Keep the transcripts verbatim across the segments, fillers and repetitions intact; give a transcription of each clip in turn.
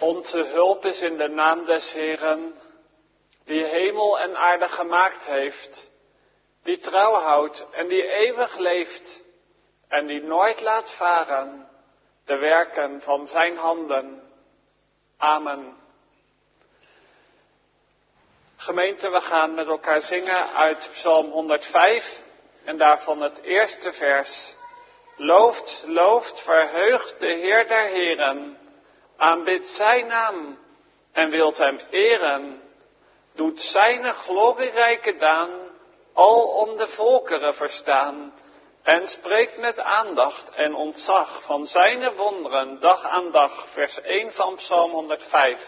Onze hulp is in de naam des Heeren, die hemel en aarde gemaakt heeft, die trouw houdt en die eeuwig leeft en die nooit laat varen de werken van zijn handen. Amen. Gemeente, we gaan met elkaar zingen uit Psalm honderdvijf en daarvan het eerste vers. Looft, looft, verheugt de Heer der Heren, aanbidt zijn naam en wilt hem eren. Doet zijne glorierijke daan, al om de volkeren verstaan. En spreekt met aandacht en ontzag van zijne wonderen dag aan dag. Vers één van Psalm honderdvijf.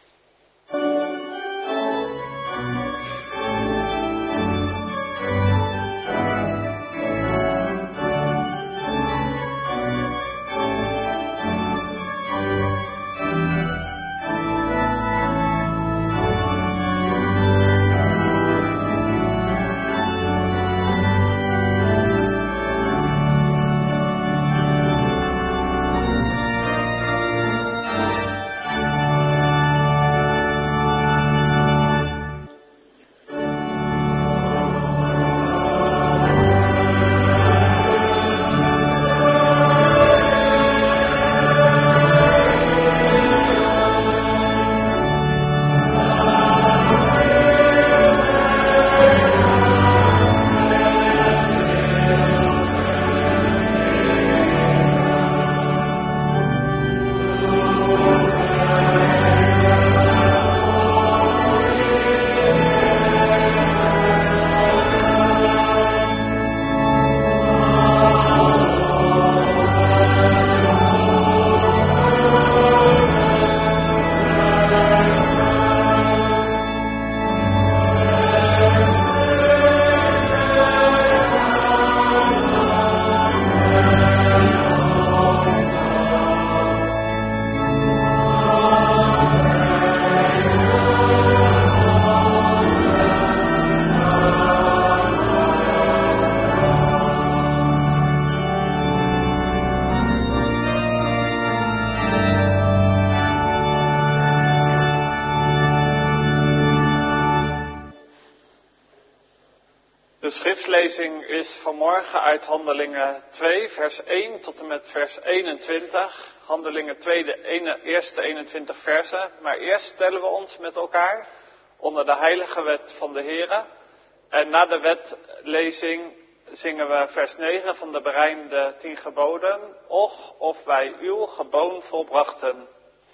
De schriftlezing is vanmorgen uit Handelingen twee, vers één tot en met vers eenentwintig. Handelingen twee, de ene, eerste eenentwintig versen. Maar eerst stellen we ons met elkaar onder de heilige wet van de Here. En na de wetlezing zingen we vers negen van de berijmde tien geboden. Och, of wij uw geboon volbrachten.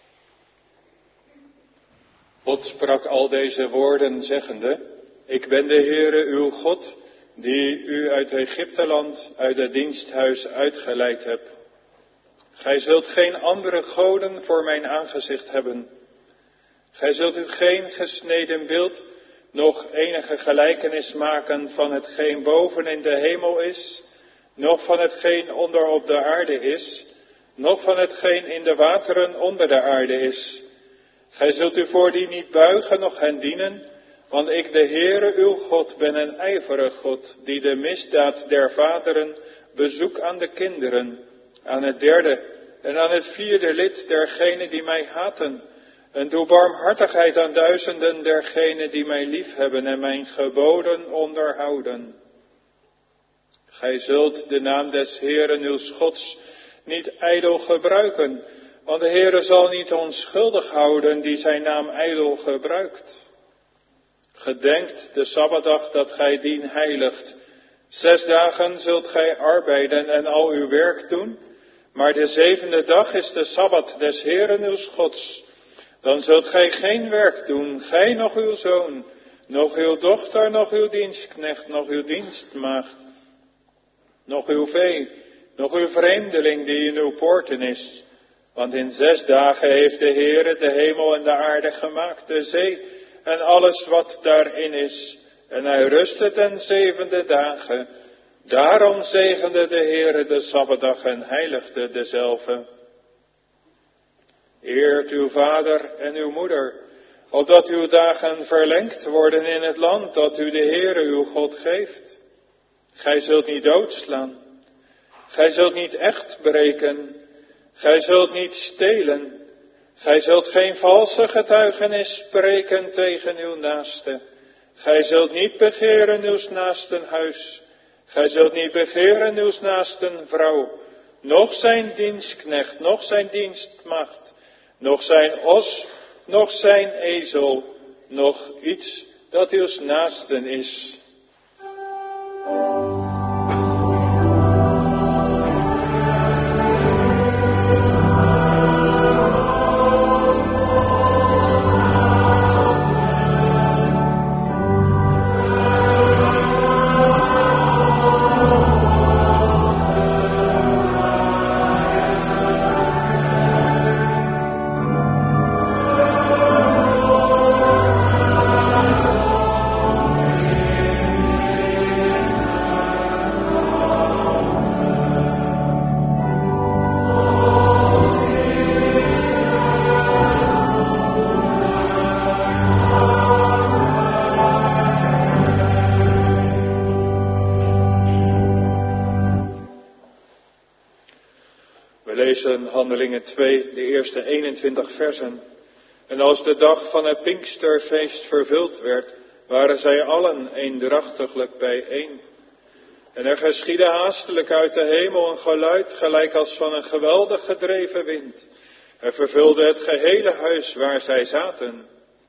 God sprak al deze woorden zeggende: Ik ben de Heere uw God, die u uit Egypteland, uit het diensthuis uitgeleid heb. Gij zult geen andere goden voor mijn aangezicht hebben. Gij zult u geen gesneden beeld, noch enige gelijkenis maken van hetgeen boven in de hemel is, noch van hetgeen onder op de aarde is, noch van hetgeen in de wateren onder de aarde is. Gij zult u voor die niet buigen, noch hen dienen, want ik, de Heere uw God, ben een ijverig God, die de misdaad der vaderen bezoek aan de kinderen, aan het derde en aan het vierde lid dergenen die mij haten, en doe barmhartigheid aan duizenden dergenen die mij liefhebben en mijn geboden onderhouden. Gij zult de naam des Heeren uw Gods niet ijdel gebruiken, want de Heere zal niet onschuldig houden die zijn naam ijdel gebruikt. Gedenkt de Sabbatdag dat gij dien heiligt. Zes dagen zult gij arbeiden en al uw werk doen, maar de zevende dag is de Sabbat des Heeren uw Gods. Dan zult gij geen werk doen, gij noch uw zoon, noch uw dochter, noch uw dienstknecht, noch uw dienstmaagd, noch uw vee, noch uw vreemdeling die in uw poorten is. Want in zes dagen heeft de Heere de hemel en de aarde gemaakt, de zee en alles wat daarin is. En hij rustte ten zevende dagen. Daarom zegende de Heere de Sabbatdag en heiligde dezelve. Eert uw vader en uw moeder, opdat uw dagen verlengd worden in het land dat u de Heere uw God geeft. Gij zult niet doodslaan. Gij zult niet echt breken. Gij zult niet stelen. Gij zult geen valse getuigenis spreken tegen uw naaste. Gij zult niet begeren uw naasten huis. Gij zult niet begeren uw naasten vrouw, noch zijn dienstknecht, noch zijn dienstmaagd, noch zijn os, noch zijn ezel, noch iets dat uw naasten is. Handelingen twee, de eerste eenentwintig versen. En als de dag van het Pinksterfeest vervuld werd, waren zij allen eendrachtiglijk bijeen. En er geschiedde haastelijk uit de hemel een geluid, gelijk als van een geweldig gedreven wind. Er vervulde het gehele huis waar zij zaten.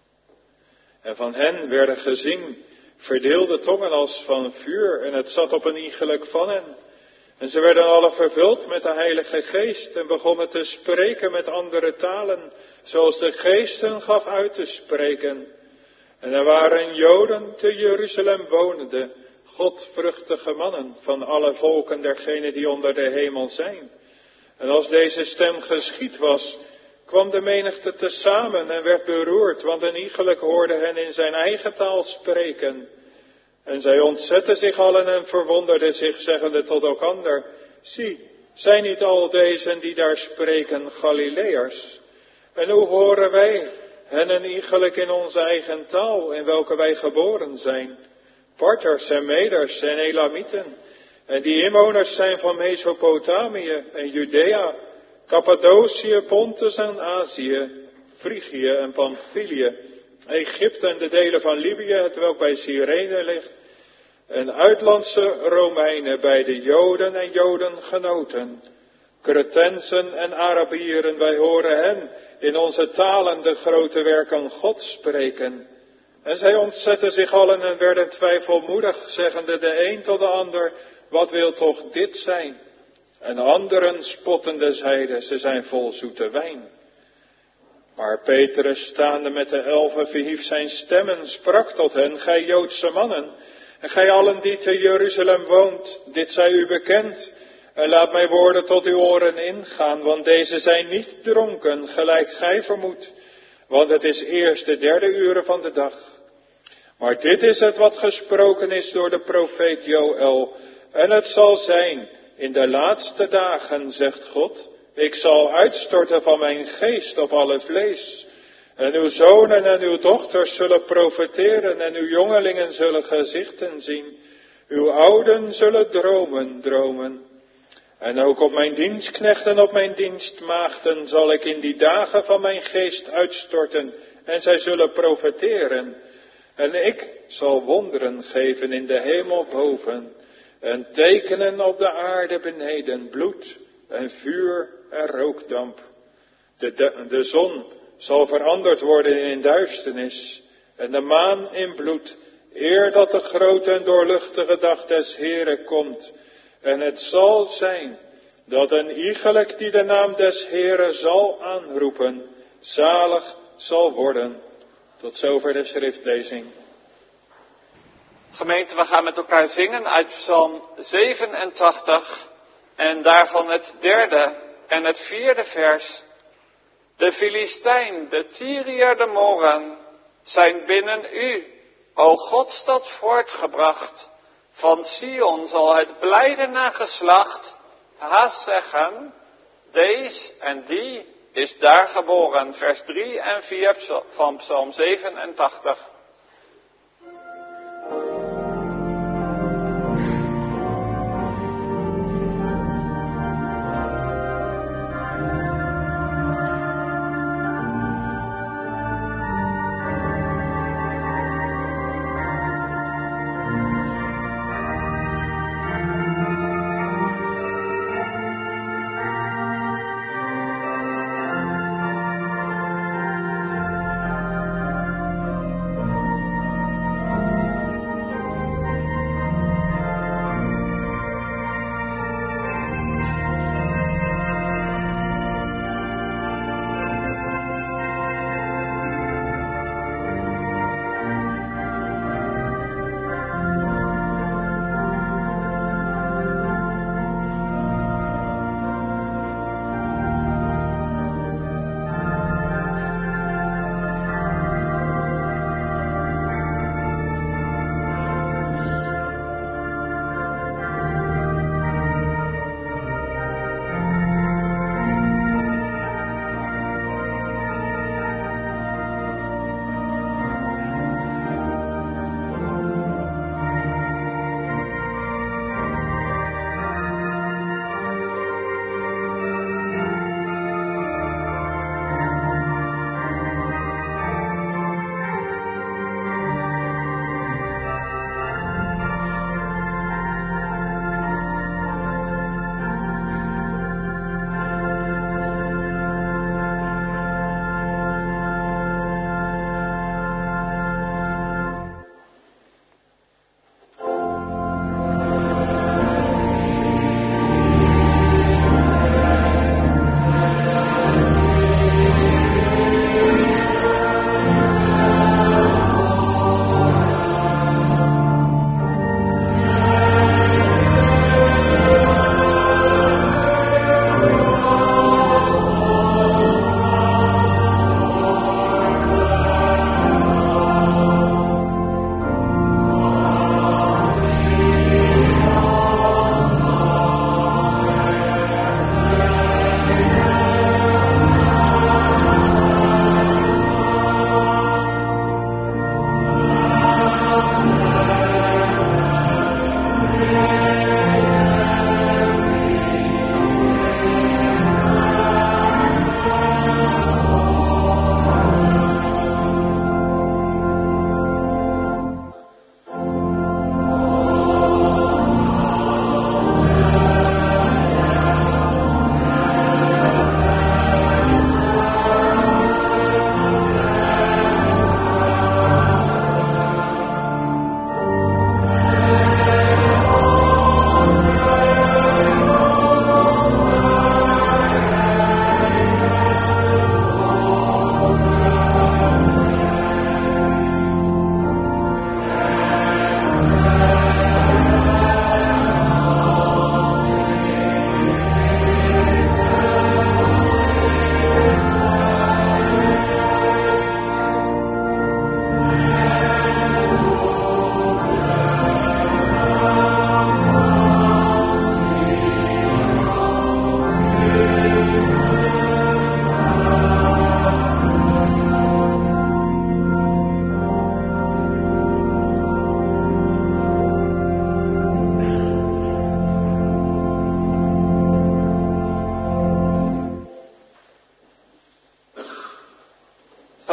En van hen werden gezien verdeelde tongen als van vuur, en het zat op een iegelijk van hen. En ze werden alle vervuld met de Heilige Geest en begonnen te spreken met andere talen, zoals de Geest hen gaf uit te spreken. En er waren Joden te Jeruzalem wonende, godvruchtige mannen van alle volken dergenen die onder de hemel zijn. En als deze stem geschied was, kwam de menigte tezamen en werd beroerd, want een iegelijk hoorde hen in zijn eigen taal spreken. En zij ontzetten zich allen en verwonderden zich, zeggende tot elkander: zie, zijn niet al deze die daar spreken Galileërs? En hoe horen wij hen een iegelijk in onze eigen taal, in welke wij geboren zijn? Parters en Meders en Elamieten, en die inwoners zijn van Mesopotamië en Judea, Cappadocië, Pontus en Azië, Frigië en Pamphylië, Egypte en de delen van Libië, hetwelk bij Cyrene ligt, en uitlandse Romeinen, bij de Joden en Jodengenoten, Cretensen en Arabieren, wij horen hen in onze talen de grote werken Gods spreken. En zij ontzetten zich allen en werden twijfelmoedig, zeggende de een tot de ander: wat wil toch dit zijn? En anderen spottende zeiden: ze zijn vol zoete wijn. Maar Petrus, staande met de elfen, verhief zijn stem en sprak tot hen: gij Joodse mannen, en gij allen die te Jeruzalem woont, dit zij u bekend. En laat mijn woorden tot uw oren ingaan, want deze zijn niet dronken, gelijk gij vermoedt, want het is eerst de derde uren van de dag. Maar dit is het wat gesproken is door de profeet Joël, en het zal zijn, in de laatste dagen, zegt God, ik zal uitstorten van mijn geest op alle vlees. En uw zonen en uw dochters zullen profeteren en uw jongelingen zullen gezichten zien. Uw ouden zullen dromen dromen. En ook op mijn dienstknechten en op mijn dienstmaagden zal ik in die dagen van mijn geest uitstorten en zij zullen profeteren. En ik zal wonderen geven in de hemel boven en tekenen op de aarde beneden, bloed en vuur en rookdamp. De, de, de zon zal veranderd worden in duisternis en de maan in bloed, eer dat de grote en doorluchtige dag des Heeren komt. En het zal zijn dat een iegelijk die de naam des Heeren zal aanroepen, zalig zal worden. Tot zover de schriftlezing. Gemeente, we gaan met elkaar zingen uit Psalm zevenentachtig en daarvan het derde en het vierde vers. De Filistijn, de Tyriër, de Moren, zijn binnen u, o Godstad, voortgebracht. Van Sion zal het blijde nageslacht haast zeggen, deze en die is daar geboren. Vers drie en vier van Psalm zevenentachtig.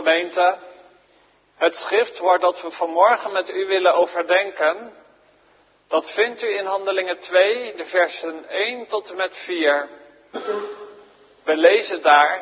gemeente, het schriftwoord dat we vanmorgen met u willen overdenken, dat vindt u in Handelingen twee, de versen één tot en met vier. We lezen daar: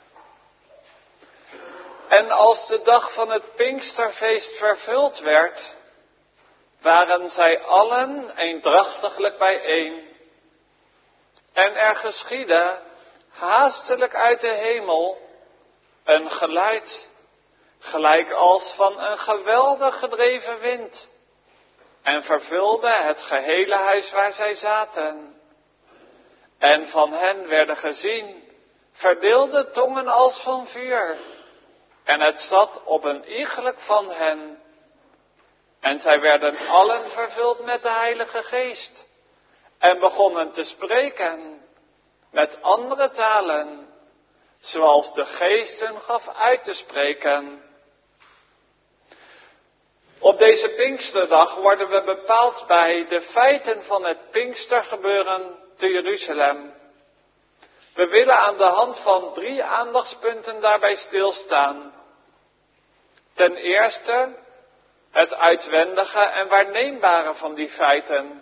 En als de dag van het Pinksterfeest vervuld werd, waren zij allen eendrachtiglijk bijeen. En er geschiedde haastelijk uit de hemel een geluid, gelijk als van een geweldig gedreven wind, en vervulde het gehele huis waar zij zaten. En van hen werden gezien verdeelde tongen als van vuur, en het zat op een iegelijk van hen. En zij werden allen vervuld met de Heilige Geest, en begonnen te spreken met andere talen, zoals de Geest hun gaf uit te spreken. Op deze Pinksterdag worden we bepaald bij de feiten van het Pinkstergebeuren te Jeruzalem. We willen aan de hand van drie aandachtspunten daarbij stilstaan. Ten eerste het uitwendige en waarneembare van die feiten.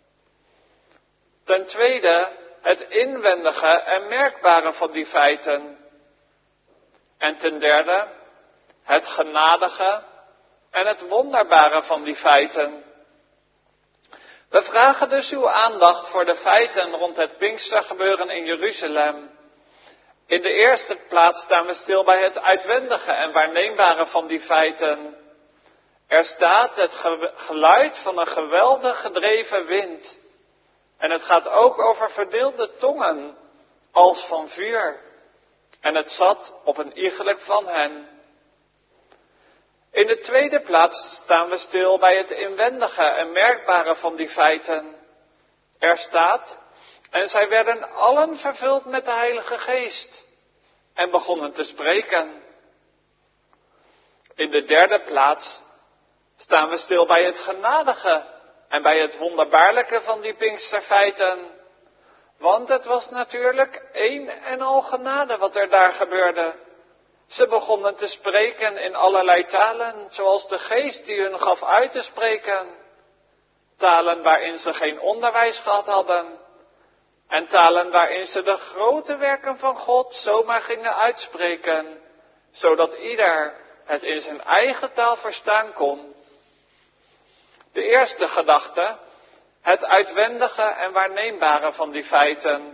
Ten tweede het inwendige en merkbare van die feiten. En ten derde het genadige en het wonderbare van die feiten. We vragen dus uw aandacht voor de feiten rond het Pinkstergebeuren in Jeruzalem. In de eerste plaats staan we stil bij het uitwendige en waarneembare van die feiten. Er staat het ge- geluid van een geweldig gedreven wind. En het gaat ook over verdeelde tongen, als van vuur. En het zat op een iegelijk van hen. In de tweede plaats staan we stil bij het inwendige en merkbare van die feiten. Er staat: en zij werden allen vervuld met de Heilige Geest en begonnen te spreken. In de derde plaats staan we stil bij het genadige en bij het wonderbaarlijke van die Pinksterfeiten. Want het was natuurlijk één en al genade wat er daar gebeurde. Ze begonnen te spreken in allerlei talen, zoals de Geest die hun gaf uit te spreken. Talen waarin ze geen onderwijs gehad hadden. En talen waarin ze de grote werken van God zomaar gingen uitspreken, zodat ieder het in zijn eigen taal verstaan kon. De eerste gedachte, het uitwendige en waarneembare van die feiten.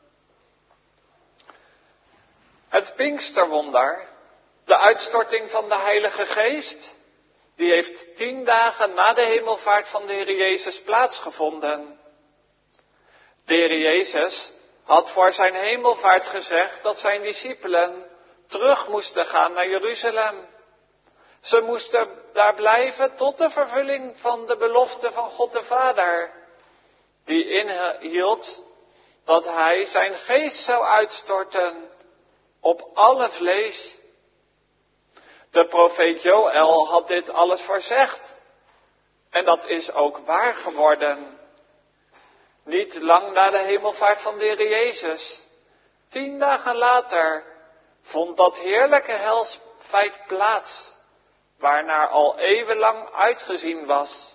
Het Pinksterwonder, de uitstorting van de Heilige Geest, die heeft tien dagen na de hemelvaart van de Heer Jezus plaatsgevonden. De Heer Jezus had voor zijn hemelvaart gezegd dat zijn discipelen terug moesten gaan naar Jeruzalem. Ze moesten daar blijven tot de vervulling van de belofte van God de Vader, die inhield dat hij zijn geest zou uitstorten op alle vlees. De profeet Joël had dit alles voorzegd. En dat is ook waar geworden. Niet lang na de hemelvaart van de Heer Jezus, tien dagen later, vond dat heerlijke helsfeit plaats, waarnaar al eeuwenlang uitgezien was.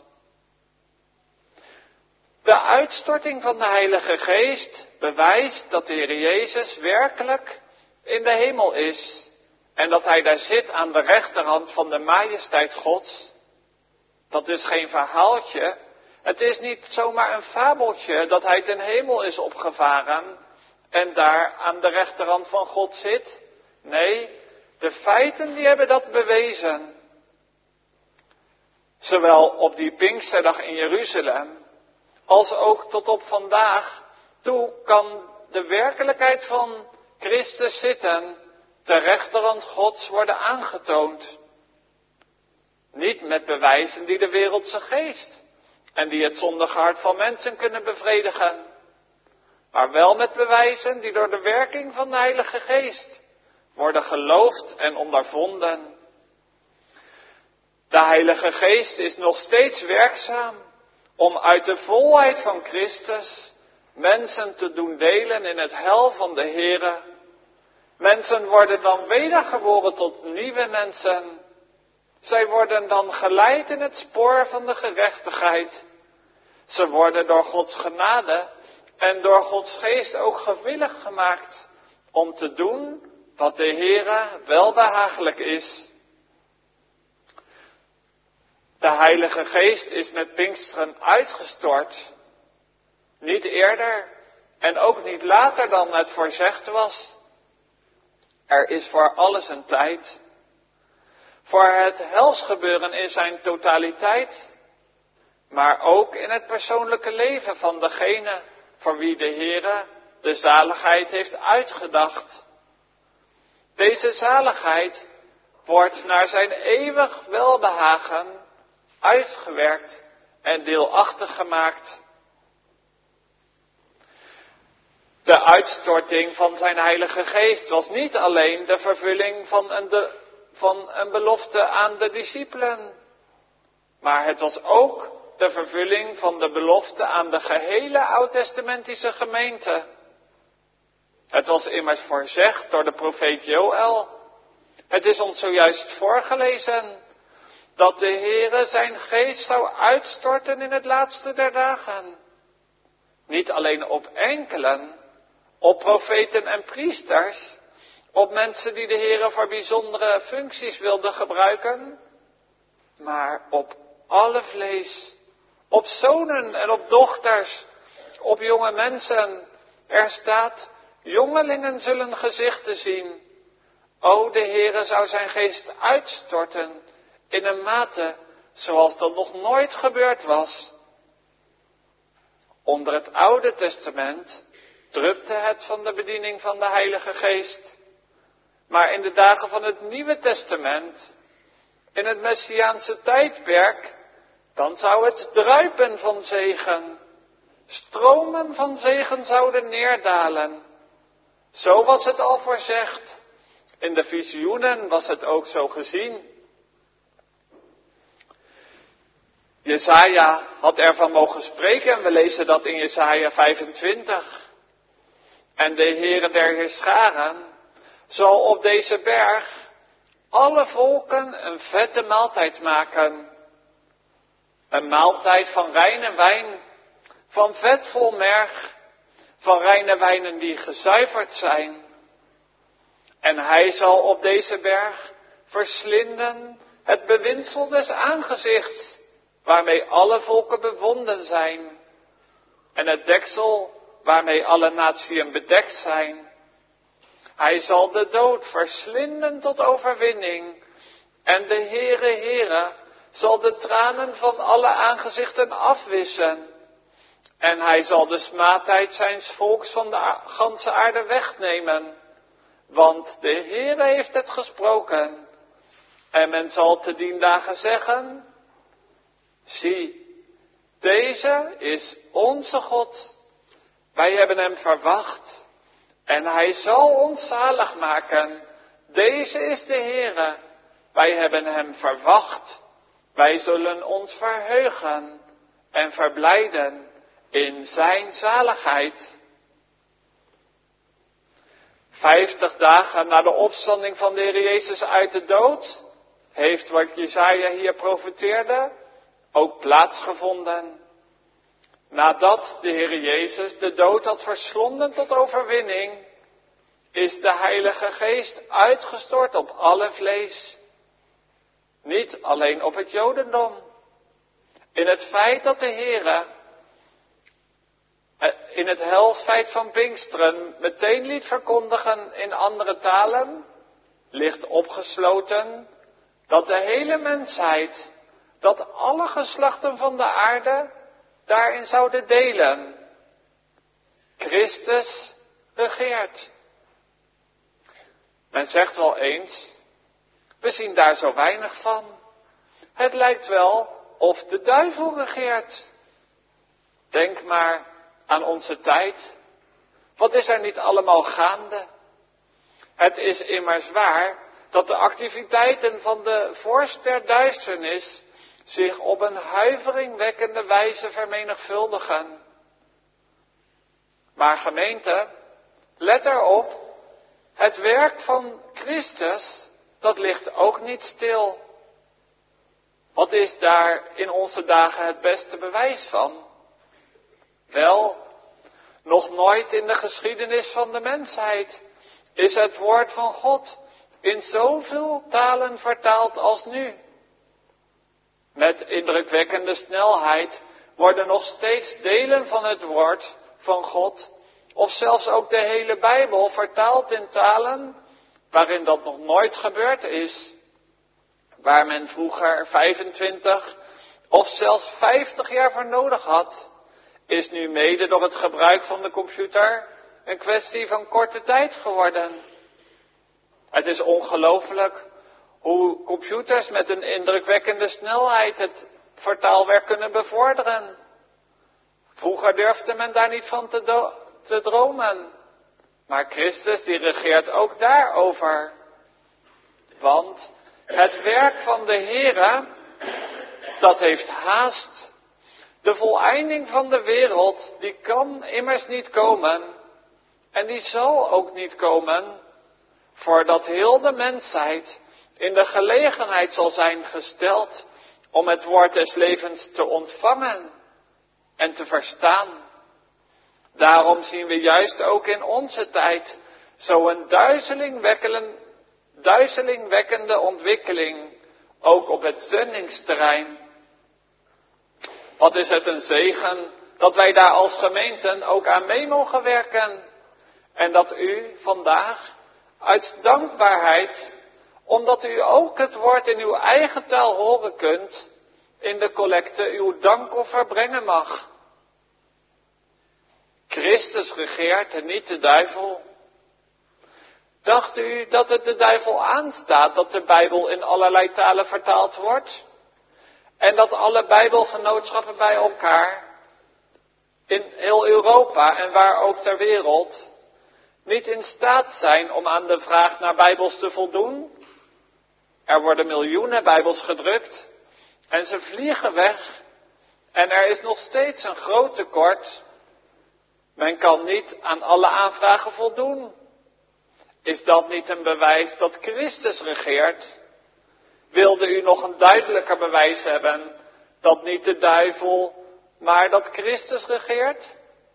De uitstorting van de Heilige Geest bewijst dat de Heer Jezus werkelijk in de hemel is en dat hij daar zit aan de rechterhand van de majesteit Gods. Dat is geen verhaaltje. Het is niet zomaar een fabeltje dat hij ten hemel is opgevaren en daar aan de rechterhand van God zit. Nee, de feiten die hebben dat bewezen. Zowel op die Pinksterdag in Jeruzalem als ook tot op vandaag toe kan de werkelijkheid van Christus zitten ter rechterhand Gods worden aangetoond. Niet met bewijzen die de wereldse geest en die het zondige hart van mensen kunnen bevredigen, maar wel met bewijzen die door de werking van de Heilige Geest worden geloofd en ondervonden. De Heilige Geest is nog steeds werkzaam om uit de volheid van Christus mensen te doen delen in het heil van de Here. Mensen worden dan wedergeboren tot nieuwe mensen. Zij worden dan geleid in het spoor van de gerechtigheid. Ze worden door Gods genade en door Gods geest ook gewillig gemaakt om te doen wat de Heere welbehagelijk is. De Heilige Geest is met Pinksteren uitgestort. Niet eerder en ook niet later dan het voorzegd was. Er is voor alles een tijd. Voor het helsgebeuren in zijn totaliteit, maar ook in het persoonlijke leven van degene voor wie de Heere de zaligheid heeft uitgedacht. Deze zaligheid wordt naar zijn eeuwig welbehagen uitgewerkt en deelachtig gemaakt. De uitstorting van zijn Heilige Geest was niet alleen de vervulling van een, de, van een belofte aan de discipelen, maar het was ook de vervulling van de belofte aan de gehele oud-testamentische gemeente. Het was immers voorzegd door de profeet Joël. Het is ons zojuist voorgelezen dat de Heere zijn geest zou uitstorten in het laatste der dagen. Niet alleen op enkelen, op profeten en priesters, op mensen die de Heere voor bijzondere functies wilden gebruiken, maar op alle vlees, op zonen en op dochters, op jonge mensen. Er staat, jongelingen zullen gezichten zien. O, de Heere zou zijn geest uitstorten in een mate zoals dat nog nooit gebeurd was. Onder het Oude Testament drupte het van de bediening van de Heilige Geest. Maar in de dagen van het Nieuwe Testament, in het Messiaanse tijdperk, dan zou het druipen van zegen. Stromen van zegen zouden neerdalen. Zo was het al voorzegd. In de visioenen was het ook zo gezien. Jesaja had ervan mogen spreken en we lezen dat in Jesaja vijfentwintig. En de Heere der Heerscharen zal op deze berg alle volken een vette maaltijd maken. Een maaltijd van reine wijn, van vet vol merg, van reine wijnen die gezuiverd zijn. En hij zal op deze berg verslinden het bewindsel des aangezichts, waarmee alle volken bewonden zijn. En het deksel waarmee alle natieën bedekt zijn. Hij zal de dood verslinden tot overwinning. En de Heere Heere zal de tranen van alle aangezichten afwissen. En hij zal de smaadheid zijns volks van de ganse aarde wegnemen. Want de Heere heeft het gesproken. En men zal te dien dagen zeggen, zie, deze is onze God. Wij hebben hem verwacht. En hij zal ons zalig maken. Deze is de Heere. Wij hebben hem verwacht. Wij zullen ons verheugen en verblijden in zijn zaligheid. Vijftig dagen na de opstanding van de Heer Jezus uit de dood, heeft wat Jesaja hier profeteerde ook plaatsgevonden. Nadat de Heer Jezus de dood had verslonden tot overwinning, is de Heilige Geest uitgestort op alle vlees. Niet alleen op het Jodendom. In het feit dat de Heere in het helsfeit van Pinksteren meteen liet verkondigen in andere talen, ligt opgesloten dat de hele mensheid, dat alle geslachten van de aarde daarin zouden delen. Christus regeert. Men zegt wel eens, we zien daar zo weinig van. Het lijkt wel of de duivel regeert. Denk maar aan onze tijd. Wat is er niet allemaal gaande? Het is immers waar dat de activiteiten van de vorst der duisternis zich op een huiveringwekkende wijze vermenigvuldigen. Maar gemeente, let erop, Het werk van Christus, dat ligt ook niet stil. Wat is daar in onze dagen het beste bewijs van? Wel, nog nooit in de geschiedenis van de mensheid is het woord van God in zoveel talen vertaald als nu. Met indrukwekkende snelheid worden nog steeds delen van het woord van God, of zelfs ook de hele Bijbel, vertaald in talen waarin dat nog nooit gebeurd is. Waar men vroeger vijfentwintig of zelfs vijftig jaar voor nodig had, is nu mede door het gebruik van de computer een kwestie van korte tijd geworden. Het is ongelooflijk hoe computers met een indrukwekkende snelheid het vertaalwerk kunnen bevorderen. Vroeger durfde men daar niet van te, do- te dromen. Maar Christus die regeert ook daarover. Want het werk van de Heere, dat heeft haast. De voleinding van de wereld, die kan immers niet komen. En die zal ook niet komen, voordat heel de mensheid in de gelegenheid zal zijn gesteld om het woord des levens te ontvangen en te verstaan. Daarom zien we juist ook in onze tijd zo'n duizelingwekkende, duizelingwekkende ontwikkeling, ook op het zendingsterrein. Wat is het een zegen dat wij daar als gemeenten ook aan mee mogen werken. En dat u vandaag uit dankbaarheid, omdat u ook het woord in uw eigen taal horen kunt, in de collecte uw dankoffer brengen mag. Christus regeert en niet de duivel. Dacht u dat het de duivel aanstaat dat de Bijbel in allerlei talen vertaald wordt? En dat alle Bijbelgenootschappen bij elkaar, in heel Europa en waar ook ter wereld, niet in staat zijn om aan de vraag naar Bijbels te voldoen? Er worden miljoenen Bijbels gedrukt en ze vliegen weg en er is nog steeds een groot tekort. Men kan niet aan alle aanvragen voldoen. Is dat niet een bewijs dat Christus regeert? Wilde u nog een duidelijker bewijs hebben dat niet de duivel, maar dat Christus regeert?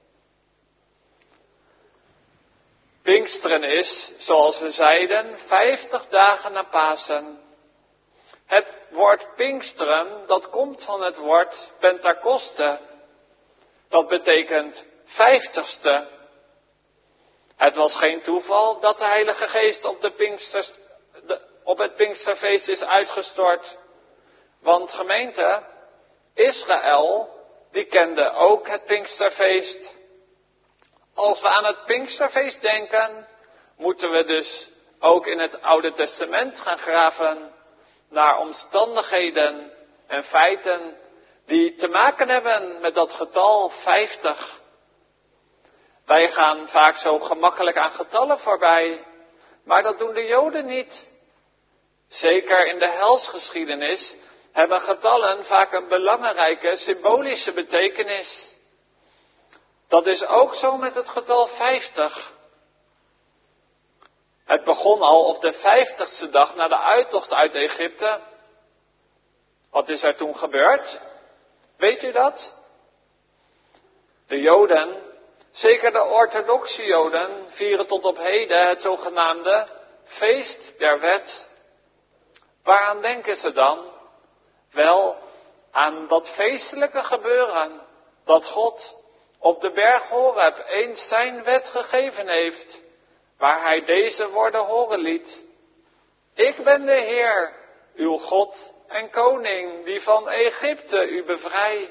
Pinksteren is, zoals we zeiden, vijftig dagen na Pasen. Het woord Pinksteren, dat komt van het woord Pentakoste. Dat betekent vijftigste. Het was geen toeval dat de Heilige Geest op, de Pinksters, de, op het Pinksterfeest is uitgestort. Want gemeente, Israël, die kende ook het Pinksterfeest. Als we aan het Pinksterfeest denken, moeten we dus ook in het Oude Testament gaan graven naar omstandigheden en feiten die te maken hebben met dat getal vijftig. Wij gaan vaak zo gemakkelijk aan getallen voorbij, maar dat doen de Joden niet. Zeker in de helsgeschiedenis hebben getallen vaak een belangrijke symbolische betekenis. Dat is ook zo met het getal vijftig. Het begon al op de vijftigste dag na de uittocht uit Egypte. Wat is er toen gebeurd? Weet u dat? De Joden, zeker de orthodoxe Joden, vieren tot op heden het zogenaamde feest der wet. Waaraan denken ze dan? Wel, aan dat feestelijke gebeuren dat God op de berg Horeb eens zijn wet gegeven heeft, waar hij deze woorden horen liet. Ik ben de Heer, uw God en koning, die van Egypte u bevrijdt.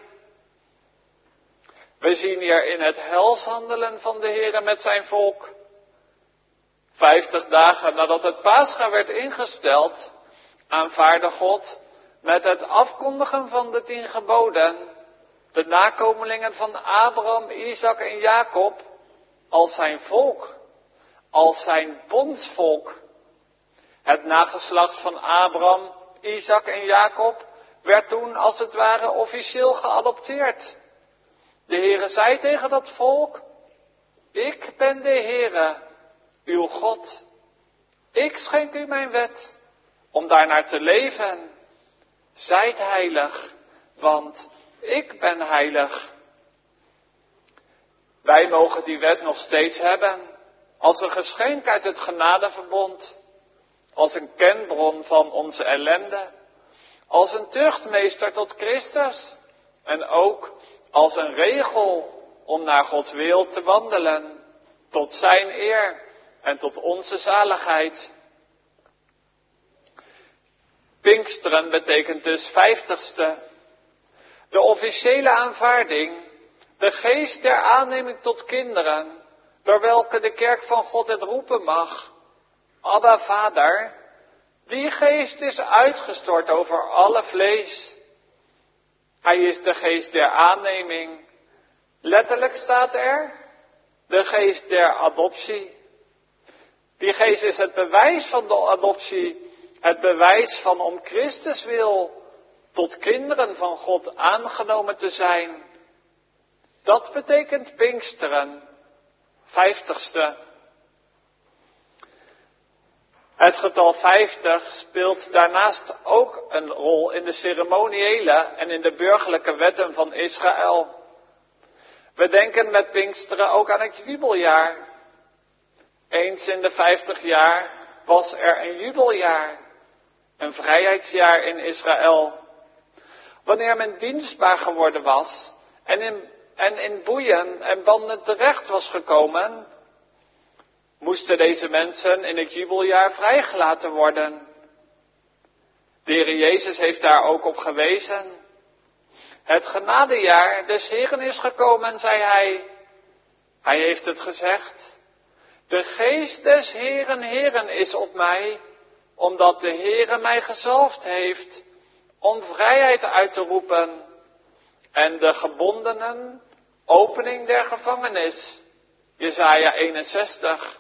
We zien hier in het helshandelen van de Heer met zijn volk. Vijftig dagen nadat het Pascha werd ingesteld, aanvaarde God met het afkondigen van de tien geboden de nakomelingen van Abraham, Isaac en Jacob als zijn volk, als zijn bondsvolk. Het nageslacht van Abraham, Isaac en Jacob werd toen als het ware officieel geadopteerd. De Heere zei tegen dat volk: ik ben de Heere, uw God. Ik schenk u mijn wet, om daarnaar te leven. Zijt heilig, want ik ben heilig. Wij mogen die wet nog steeds hebben, als een geschenk uit het genadeverbond, als een kenbron van onze ellende, als een tuchtmeester tot Christus en ook als een regel om naar Gods wil te wandelen, tot zijn eer en tot onze zaligheid. Pinksteren betekent dus vijftigste. De officiële aanvaarding, de geest der aanneming tot kinderen, door welke de kerk van God het roepen mag. Abba, Vader, die geest is uitgestort over alle vlees. Hij is de geest der aanneming. Letterlijk staat er, de geest der adoptie. Die geest is het bewijs van de adoptie, het bewijs van om Christus wil tot kinderen van God aangenomen te zijn. Dat betekent Pinksteren, vijftigste. Het getal vijftig speelt daarnaast ook een rol in de ceremoniële en in de burgerlijke wetten van Israël. We denken met Pinksteren ook aan het jubeljaar. Eens in de vijftig jaar was er een jubeljaar, een vrijheidsjaar in Israël. Wanneer men dienstbaar geworden was en in, en in boeien en banden terecht was gekomen, moesten deze mensen in het jubeljaar vrijgelaten worden. De Heer Jezus heeft daar ook op gewezen. Het genadejaar des Heeren is gekomen, zei hij. Hij heeft het gezegd. De geest des Heeren, Heeren is op mij, omdat de Heere mij gezalfd heeft om vrijheid uit te roepen en de gebondenen opening der gevangenis. Jesaja eenenzestig.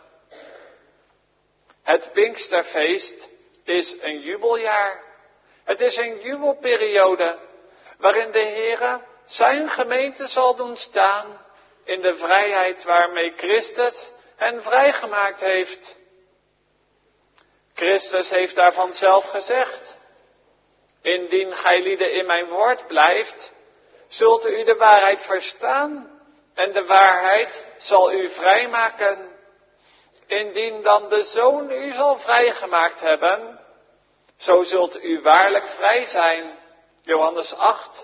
Het Pinksterfeest is een jubeljaar. Het is een jubelperiode waarin de Heere zijn gemeente zal doen staan in de vrijheid waarmee Christus hen vrijgemaakt heeft. Christus heeft daarvan zelf gezegd: indien gij lieden in mijn woord blijft, zult u de waarheid verstaan en de waarheid zal u vrijmaken. Indien dan de Zoon u zal vrijgemaakt hebben, zo zult u waarlijk vrij zijn. Johannes acht.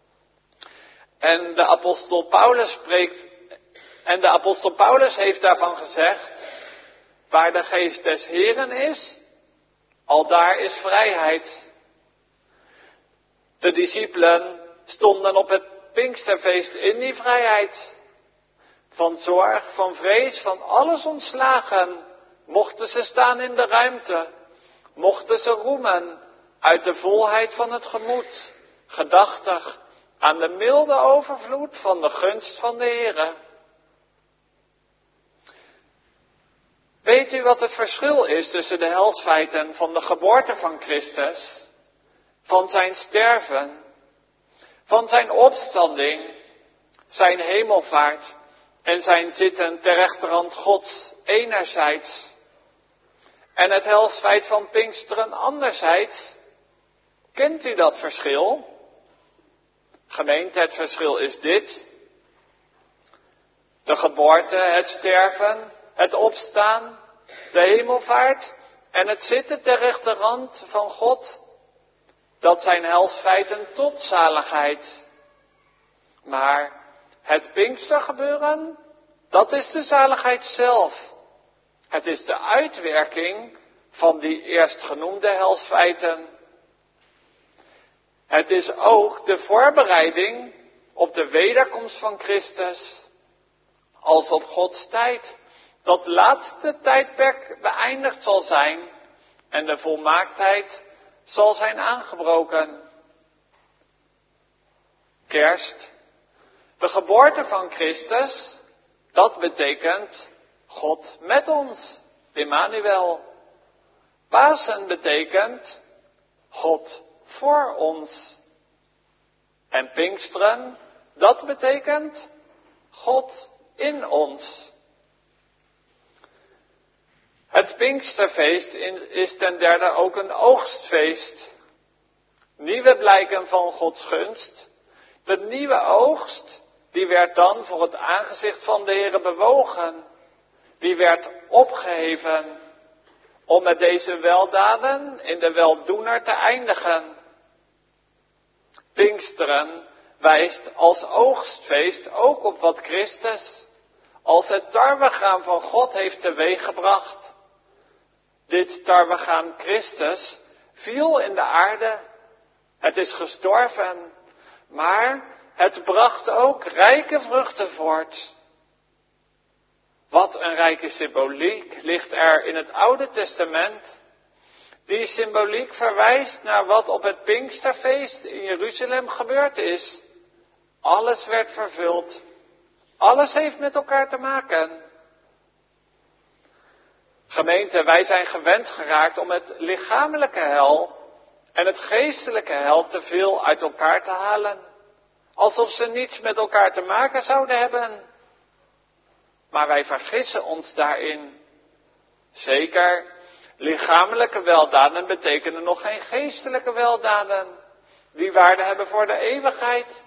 En de apostel Paulus spreekt, en de apostel Paulus heeft daarvan gezegd: waar de geest des Heeren is, al daar is vrijheid. De discipelen stonden op het Pinksterfeest in die vrijheid. Van zorg, van vrees, van alles ontslagen, mochten ze staan in de ruimte, mochten ze roemen uit de volheid van het gemoed, gedachtig aan de milde overvloed van de gunst van de Heere. Weet u wat het verschil is tussen de helsfeiten van de geboorte van Christus, van zijn sterven, van zijn opstanding, zijn hemelvaart en zijn zitten ter rechterhand Gods enerzijds, en het helsfeit van Pinksteren anderzijds? Kent u dat verschil? Gemeente, het verschil is dit: de geboorte, het sterven, het opstaan, de hemelvaart en het zitten ter rechterhand van God, dat zijn helsfeiten tot zaligheid. Maar het Pinkstergebeuren, dat is de zaligheid zelf. Het is de uitwerking van die eerstgenoemde helsfeiten. Het is ook de voorbereiding op de wederkomst van Christus, als op Gods tijd dat laatste tijdperk beëindigd zal zijn en de volmaaktheid zal zijn aangebroken. Kerst, de geboorte van Christus, dat betekent God met ons, Immanuel. Pasen betekent God voor ons. En Pinksteren, dat betekent God in ons. Het Pinksterfeest is ten derde ook een oogstfeest. Nieuwe blijken van Gods gunst. De nieuwe oogst, die werd dan voor het aangezicht van de Heere bewogen. Die werd opgeheven om met deze weldaden in de weldoener te eindigen. Pinksteren wijst als oogstfeest ook op wat Christus als het tarwegaan van God heeft teweeggebracht. Dit tarwegaan Christus viel in de aarde. Het is gestorven, maar het bracht ook rijke vruchten voort. Wat een rijke symboliek ligt er in het Oude Testament. Die symboliek verwijst naar wat op het Pinksterfeest in Jeruzalem gebeurd is. Alles werd vervuld. Alles heeft met elkaar te maken. Gemeente, wij zijn gewend geraakt om het lichamelijke heil en het geestelijke heil te veel uit elkaar te halen. Alsof ze niets met elkaar te maken zouden hebben. Maar wij vergissen ons daarin. Zeker, lichamelijke weldaden betekenen nog geen geestelijke weldaden. Die waarde hebben voor de eeuwigheid.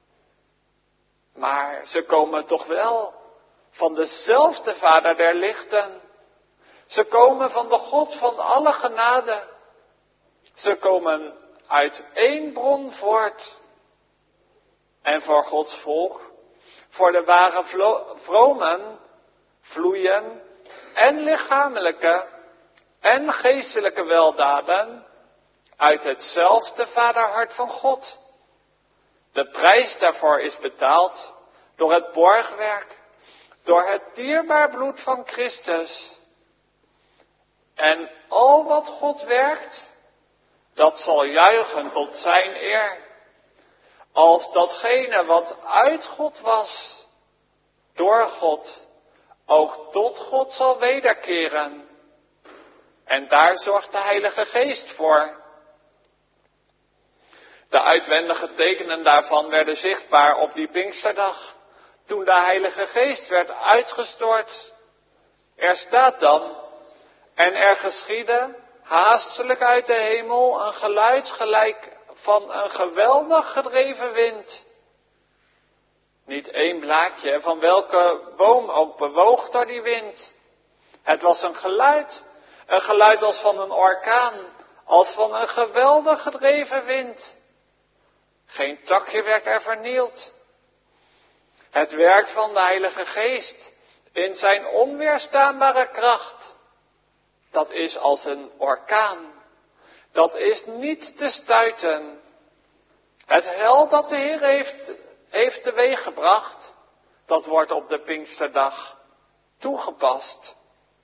Maar ze komen toch wel van dezelfde Vader der lichten. Ze komen van de God van alle genade. Ze komen uit één bron voort. En voor Gods volk, voor de ware vromen, vloeien en lichamelijke en geestelijke weldaden uit hetzelfde vaderhart van God. De prijs daarvoor is betaald door het borgwerk, door het dierbaar bloed van Christus. En al wat God werkt, dat zal juichen tot zijn eer. Als datgene wat uit God was, door God, ook tot God zal wederkeren. En daar zorgt de Heilige Geest voor. De uitwendige tekenen daarvan werden zichtbaar op die Pinksterdag, toen de Heilige Geest werd uitgestort. Er staat dan, en er geschiedde haastelijk uit de hemel een geluid gelijk van een geweldig gedreven wind. Niet één blaadje van welke boom ook bewoog door die wind. Het was een geluid, een geluid als van een orkaan, als van een geweldig gedreven wind. Geen takje werd er vernield. Het werk van de Heilige Geest in zijn onweerstaanbare kracht, dat is als een orkaan. Dat is niet te stuiten. Het heil dat de Heer heeft, heeft teweeggebracht, dat wordt op de Pinksterdag toegepast.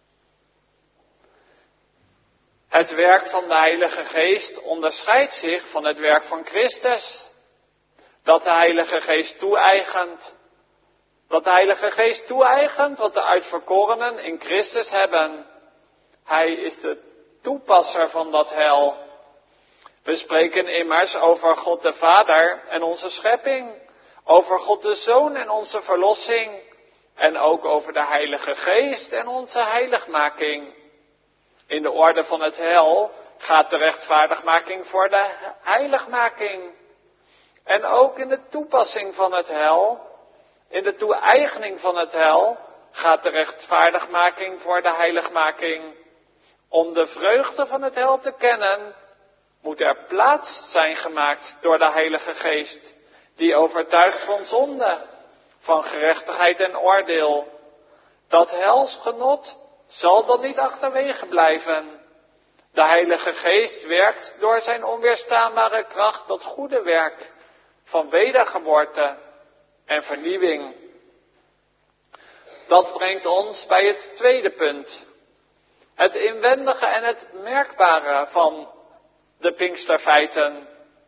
Het werk van de Heilige Geest onderscheidt zich van het werk van Christus. Dat de Heilige Geest toe-eigent. Dat de Heilige Geest toe-eigent wat de uitverkorenen in Christus hebben. Hij is de toepasser van dat heil. We spreken immers over God de Vader en onze schepping. Over God de Zoon en onze verlossing. En ook over de Heilige Geest en onze heiligmaking. In de orde van het heil gaat de rechtvaardigmaking voor de heiligmaking. En ook in de toepassing van het heil, in de toe-eigening van het heil, gaat de rechtvaardigmaking voor de heiligmaking. Om de vreugde van het heil te kennen, moet er plaats zijn gemaakt door de Heilige Geest, die overtuigt van zonde, van gerechtigheid en oordeel. Dat helsgenot zal dan niet achterwege blijven. De Heilige Geest werkt door zijn onweerstaanbare kracht dat goede werk van wedergeboorte en vernieuwing. Dat brengt ons bij het tweede punt. Het inwendige en het merkbare van de Pinksterfeiten.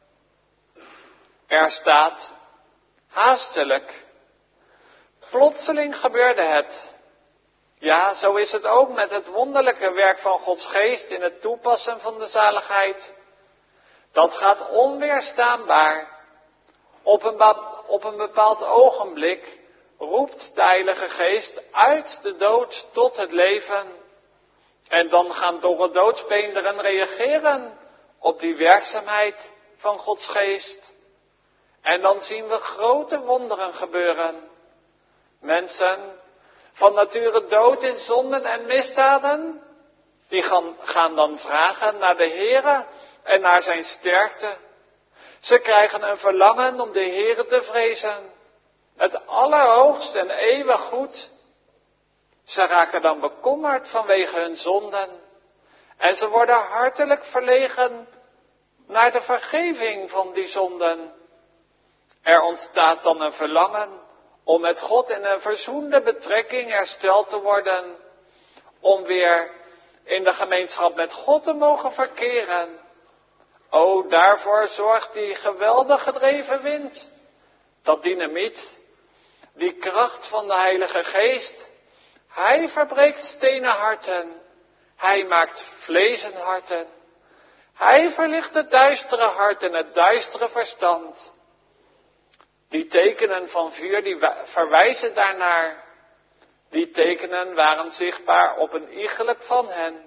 Er staat haastelijk. Plotseling gebeurde het. Ja, zo is het ook met het wonderlijke werk van Gods Geest in het toepassen van de zaligheid. Dat gaat onweerstaanbaar. Op een, op een bepaald ogenblik roept de Heilige Geest uit de dood tot het leven. En dan gaan dorre doodsbeenderen reageren op die werkzaamheid van Gods geest. En dan zien we grote wonderen gebeuren. Mensen van nature dood in zonden en misdaden, die gaan, gaan dan vragen naar de Heere en naar zijn sterkte. Ze krijgen een verlangen om de Heere te vrezen. Het allerhoogst en eeuwig goed. Ze raken dan bekommerd vanwege hun zonden. En ze worden hartelijk verlegen naar de vergeving van die zonden. Er ontstaat dan een verlangen om met God in een verzoende betrekking hersteld te worden. Om weer in de gemeenschap met God te mogen verkeren. O, daarvoor zorgt die geweldig gedreven wind. Dat dynamiet, die kracht van de Heilige Geest. Hij verbreekt stenen harten. Hij maakt vlezen harten. Hij verlicht het duistere hart en het duistere verstand. Die tekenen van vuur, die verwijzen daarnaar. Die tekenen waren zichtbaar op een iegelijk van hen.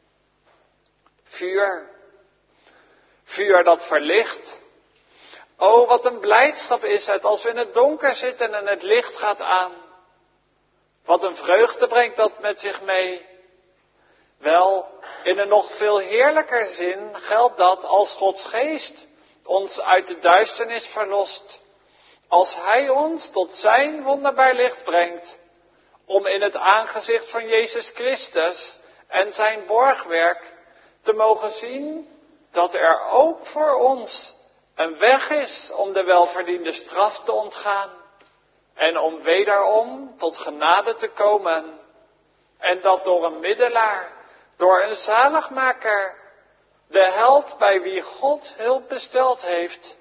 Vuur. Vuur dat verlicht. O, wat een blijdschap is het als we in het donker zitten en het licht gaat aan. Wat een vreugde brengt dat met zich mee. Wel, in een nog veel heerlijker zin geldt dat als Gods geest ons uit de duisternis verlost. Als Hij ons tot zijn wonderbaar licht brengt. Om in het aangezicht van Jezus Christus en zijn borgwerk te mogen zien dat er ook voor ons een weg is om de welverdiende straf te ontgaan. En om wederom tot genade te komen. En dat door een middelaar, door een zaligmaker, de held bij wie God hulp besteld heeft.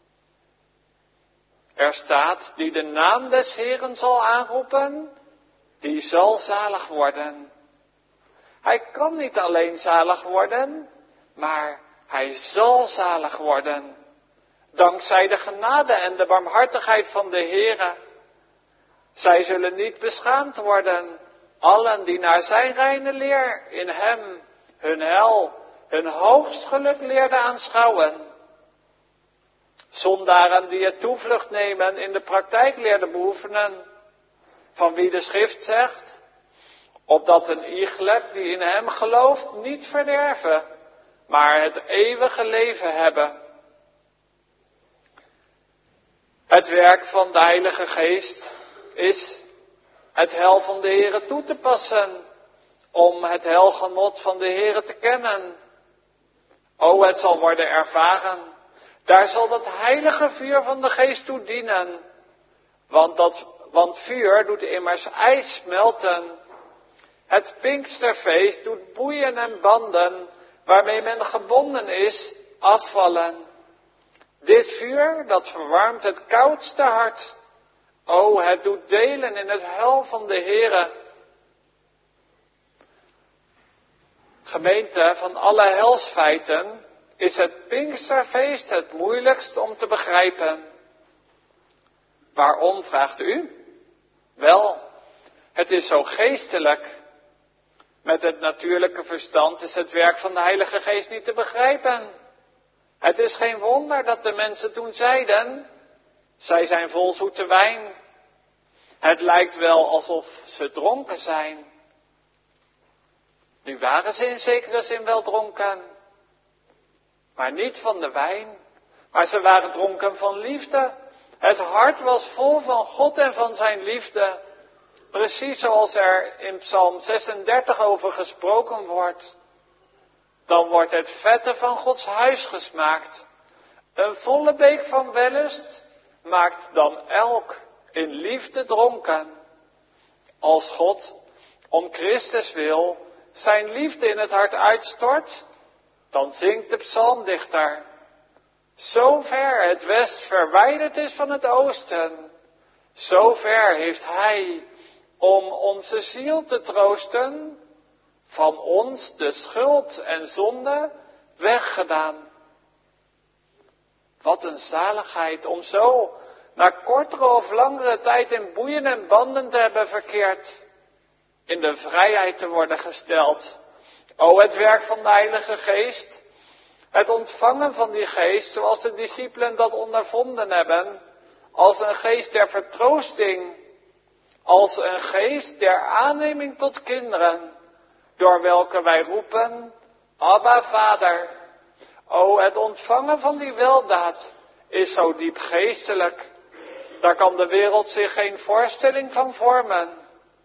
Er staat, die de naam des Heeren zal aanroepen, die zal zalig worden. Hij kan niet alleen zalig worden, maar hij zal zalig worden. Dankzij de genade en de barmhartigheid van de Heere. Zij zullen niet beschaamd worden, allen die naar zijn reine leer in hem hun hel, hun hoogst geluk leerden aanschouwen. Zondaren die het toevlucht nemen in de praktijk leerden beoefenen, van wie de schrift zegt, opdat een iegelijk die in hem gelooft niet verderven, maar het eeuwige leven hebben. Het werk van de Heilige Geest is het heil van de Heere toe te passen, om het heilgenot van de Heere te kennen. O, het zal worden ervaren. Daar zal dat heilige vuur van de Geest toe dienen. Want, dat, want vuur doet immers ijs smelten. Het Pinksterfeest doet boeien en banden, waarmee men gebonden is, afvallen. Dit vuur, dat verwarmt het koudste hart. O, het doet delen in het heil van de Heere. Gemeente, van alle helsfeiten is het Pinksterfeest het moeilijkst om te begrijpen. Waarom, vraagt u? Wel, het is zo geestelijk. Met het natuurlijke verstand is het werk van de Heilige Geest niet te begrijpen. Het is geen wonder dat de mensen toen zeiden, zij zijn vol zoete wijn. Het lijkt wel alsof ze dronken zijn. Nu waren ze in zekere zin wel dronken, maar niet van de wijn, maar ze waren dronken van liefde. Het hart was vol van God en van zijn liefde. Precies zoals er in Psalm zesendertig over gesproken wordt. Dan wordt het vette van Gods huis gesmaakt. Een volle beek van wellust maakt dan elk in liefde dronken. Als God om Christus wil zijn liefde in het hart uitstort, dan zingt de psalmdichter: zo ver het west verwijderd is van het oosten, zo ver heeft hij om onze ziel te troosten, van ons de schuld en zonde weggedaan. Wat een zaligheid om zo na kortere of langere tijd in boeien en banden te hebben verkeerd, in de vrijheid te worden gesteld O, het werk van de Heilige Geest, het ontvangen van die geest, zoals de discipelen dat ondervonden hebben, als een geest der vertroosting, als een geest der aanneming tot kinderen, door welke wij roepen, Abba, Vader. O, het ontvangen van die weldaad is zo diep geestelijk, daar kan de wereld zich geen voorstelling van vormen.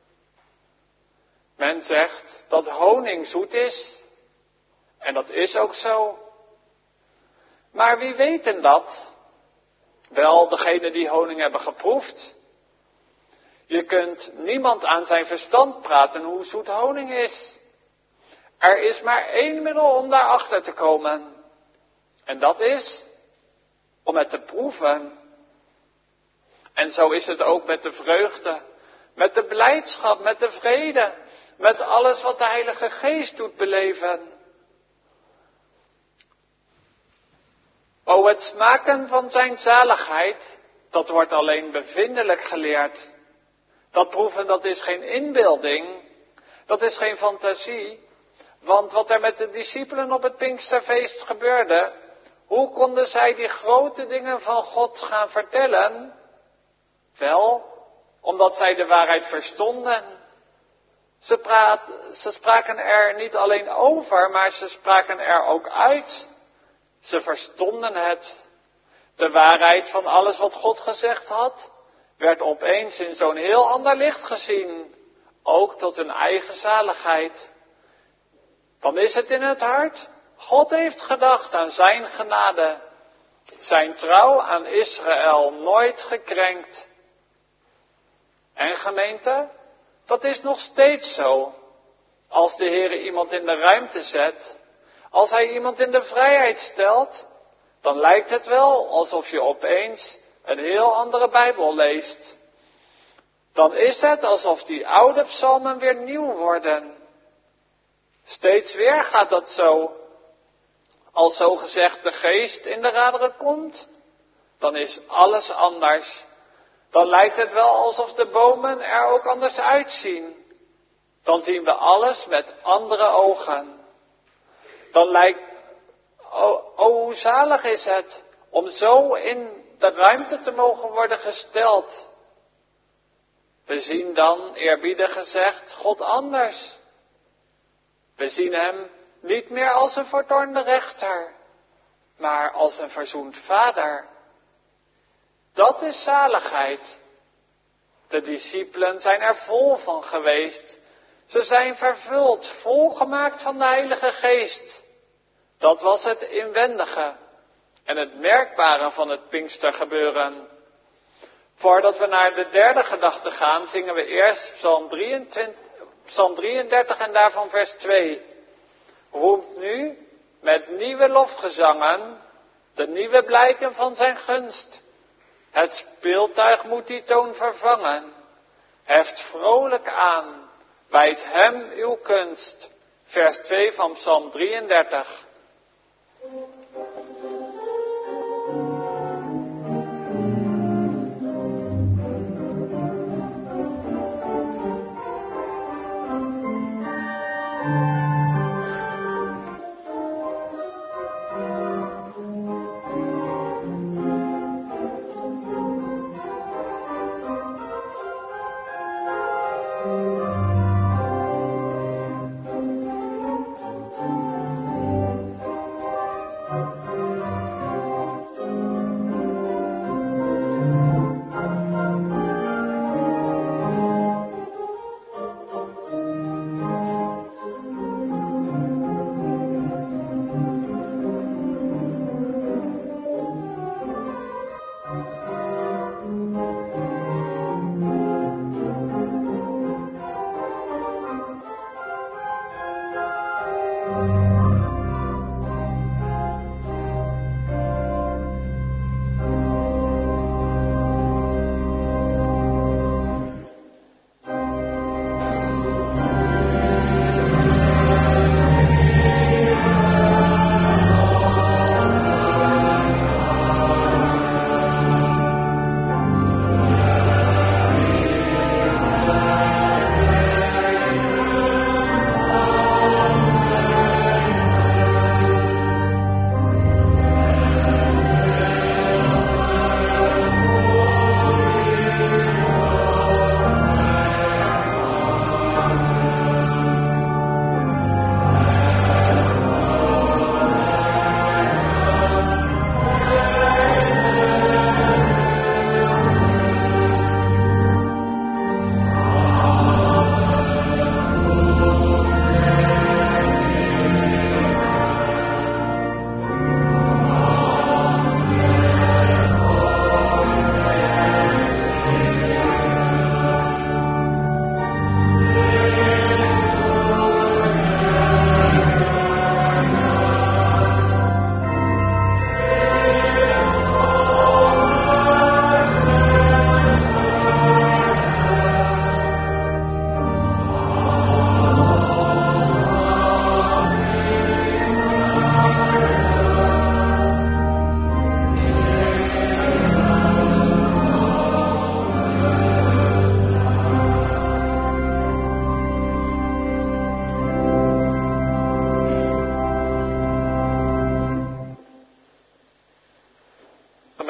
Men zegt dat honing zoet is, en dat is ook zo. Maar wie weten dat? Wel, degenen die honing hebben geproefd. Je kunt niemand aan zijn verstand praten hoe zoet honing is. Er is maar één middel om daarachter te komen. En dat is om het te proeven. En zo is het ook met de vreugde, met de blijdschap, met de vrede, met alles wat de Heilige Geest doet beleven. O, het smaken van zijn zaligheid, dat wordt alleen bevindelijk geleerd. Dat proeven, dat is geen inbeelding, dat is geen fantasie. Want wat er met de discipelen op het Pinksterfeest gebeurde, hoe konden zij die grote dingen van God gaan vertellen? Wel, omdat zij de waarheid verstonden. Ze, praat, ze spraken er niet alleen over, maar ze spraken er ook uit. Ze verstonden het. De waarheid van alles wat God gezegd had, werd opeens in zo'n heel ander licht gezien. Ook tot hun eigen zaligheid. Dan is het in het hart. God heeft gedacht aan zijn genade. Zijn trouw aan Israël nooit gekrenkt. En gemeente, dat is nog steeds zo. Als de Heer iemand in de ruimte zet, als hij iemand in de vrijheid stelt, dan lijkt het wel alsof je opeens een heel andere Bijbel leest. Dan is het alsof die oude psalmen weer nieuw worden. Steeds weer gaat dat zo. Als zogezegd de geest in de raderen komt, dan is alles anders. Dan lijkt het wel alsof de bomen er ook anders uitzien. Dan zien we alles met andere ogen. Dan lijkt, oh, oh hoe zalig is het om zo in de ruimte te mogen worden gesteld. We zien dan, eerbiedig gezegd, God anders. We zien hem niet meer als een vertoornde rechter, maar als een verzoend vader. Dat is zaligheid. De discipelen zijn er vol van geweest. Ze zijn vervuld, volgemaakt van de Heilige Geest. Dat was het inwendige en het merkbare van het Pinkstergebeuren. Voordat we naar de derde gedachte gaan, zingen we eerst Psalm drieëntwintig, Psalm drieëndertig en daarvan vers twee. Roept nu met nieuwe lofgezangen de nieuwe blijken van zijn gunst. Het speeltuig moet die toon vervangen. Heft vrolijk aan, wijt hem uw kunst. Vers twee van Psalm drieëndertig.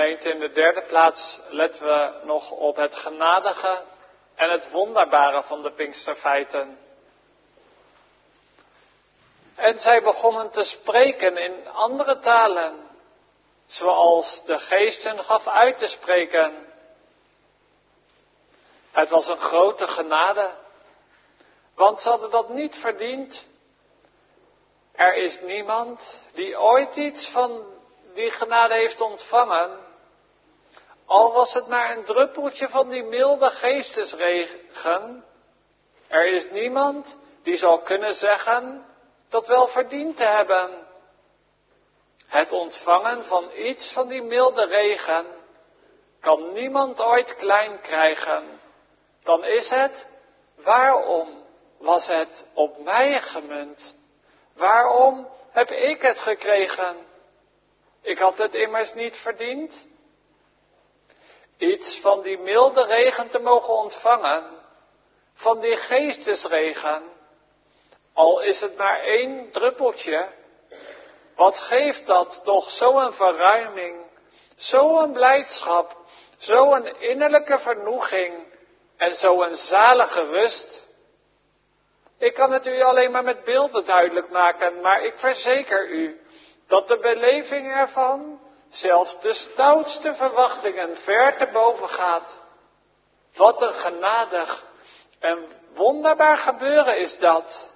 Gemeente, in de derde plaats letten we nog op het genadige en het wonderbare van de Pinksterfeiten. En zij begonnen te spreken in andere talen, zoals de geest hun gaf uit te spreken. Het was een grote genade, want ze hadden dat niet verdiend. Er is niemand die ooit iets van die genade heeft ontvangen, al was het maar een druppeltje van die milde geestesregen. Er is niemand die zal kunnen zeggen dat wel verdiend te hebben. Het ontvangen van iets van die milde regen kan niemand ooit klein krijgen. Dan is het, waarom was het op mij gemunt? Waarom heb ik het gekregen? Ik had het immers niet verdiend. Iets van die milde regen te mogen ontvangen, van die geestesregen, al is het maar één druppeltje, wat geeft dat toch zo'n verruiming, zo'n blijdschap, zo'n innerlijke vernoeging en zo'n zalige rust. Ik kan het u alleen maar met beelden duidelijk maken, maar ik verzeker u dat de beleving ervan zelfs de stoutste verwachtingen ver te boven gaat. Wat een genadig en wonderbaar gebeuren is dat.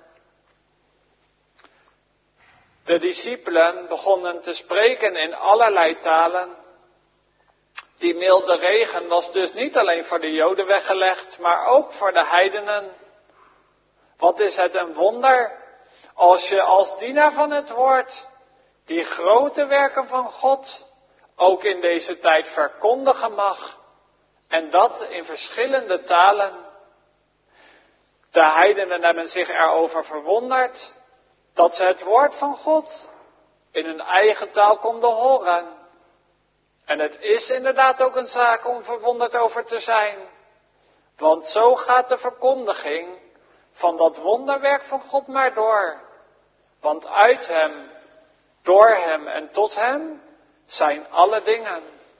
De discipelen begonnen te spreken in allerlei talen. Die milde regen was dus niet alleen voor de Joden weggelegd, maar ook voor de heidenen. Wat is het een wonder als je als dienaar van het woord die grote werken van God ook in deze tijd verkondigen mag. En dat in verschillende talen. De heidenen hebben zich erover verwonderd dat ze het woord van God in hun eigen taal konden horen. En het is inderdaad ook een zaak om verwonderd over te zijn. Want zo gaat de verkondiging van dat wonderwerk van God maar door. Want uit hem, door hem en tot hem zijn alle dingen.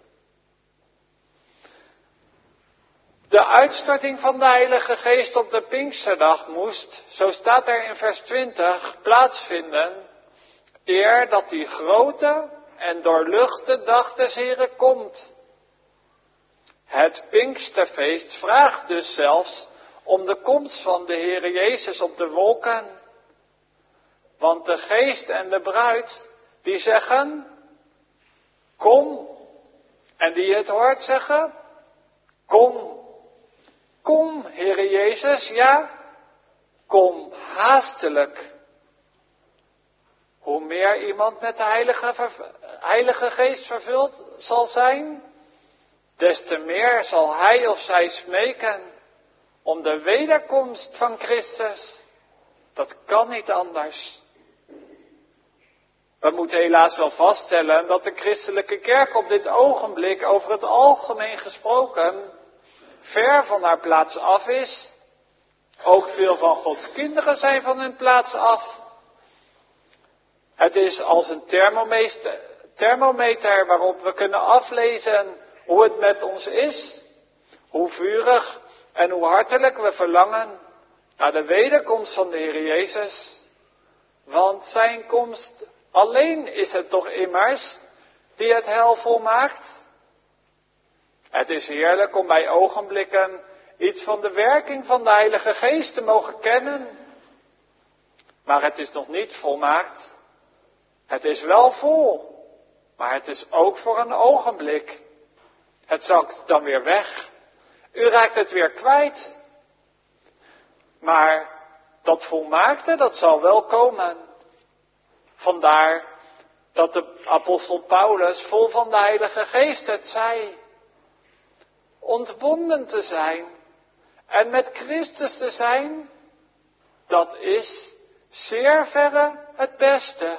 De uitstorting van de Heilige Geest op de Pinksterdag moest, zo staat er in vers twintig, plaatsvinden, eer dat die grote en doorluchte dag des Heren komt. Het Pinksterfeest vraagt dus zelfs om de komst van de Heere Jezus op de wolken. Want de Geest en de bruid, die zeggen, kom. En die het hoort zeggen, kom. Kom, Heere Jezus, ja, kom haastelijk. Hoe meer iemand met de Heilige, Heilige Geest vervuld zal zijn, des te meer zal hij of zij smeken om de wederkomst van Christus. Dat kan niet anders. We moeten helaas wel vaststellen dat de christelijke kerk op dit ogenblik over het algemeen gesproken ver van haar plaats af is. Ook veel van Gods kinderen zijn van hun plaats af. Het is als een thermometer, thermometer waarop we kunnen aflezen hoe het met ons is. Hoe vurig en hoe hartelijk we verlangen naar de wederkomst van de Heer Jezus. Want zijn komst alleen is het toch immers die het heil volmaakt. Het is heerlijk om bij ogenblikken iets van de werking van de Heilige Geest te mogen kennen. Maar het is nog niet volmaakt. Het is wel vol, maar het is ook voor een ogenblik. Het zakt dan weer weg. U raakt het weer kwijt. Maar dat volmaakte, dat zal wel komen. Vandaar dat de apostel Paulus vol van de Heilige Geest het zei. Ontbonden te zijn en met Christus te zijn, dat is zeer verre het beste.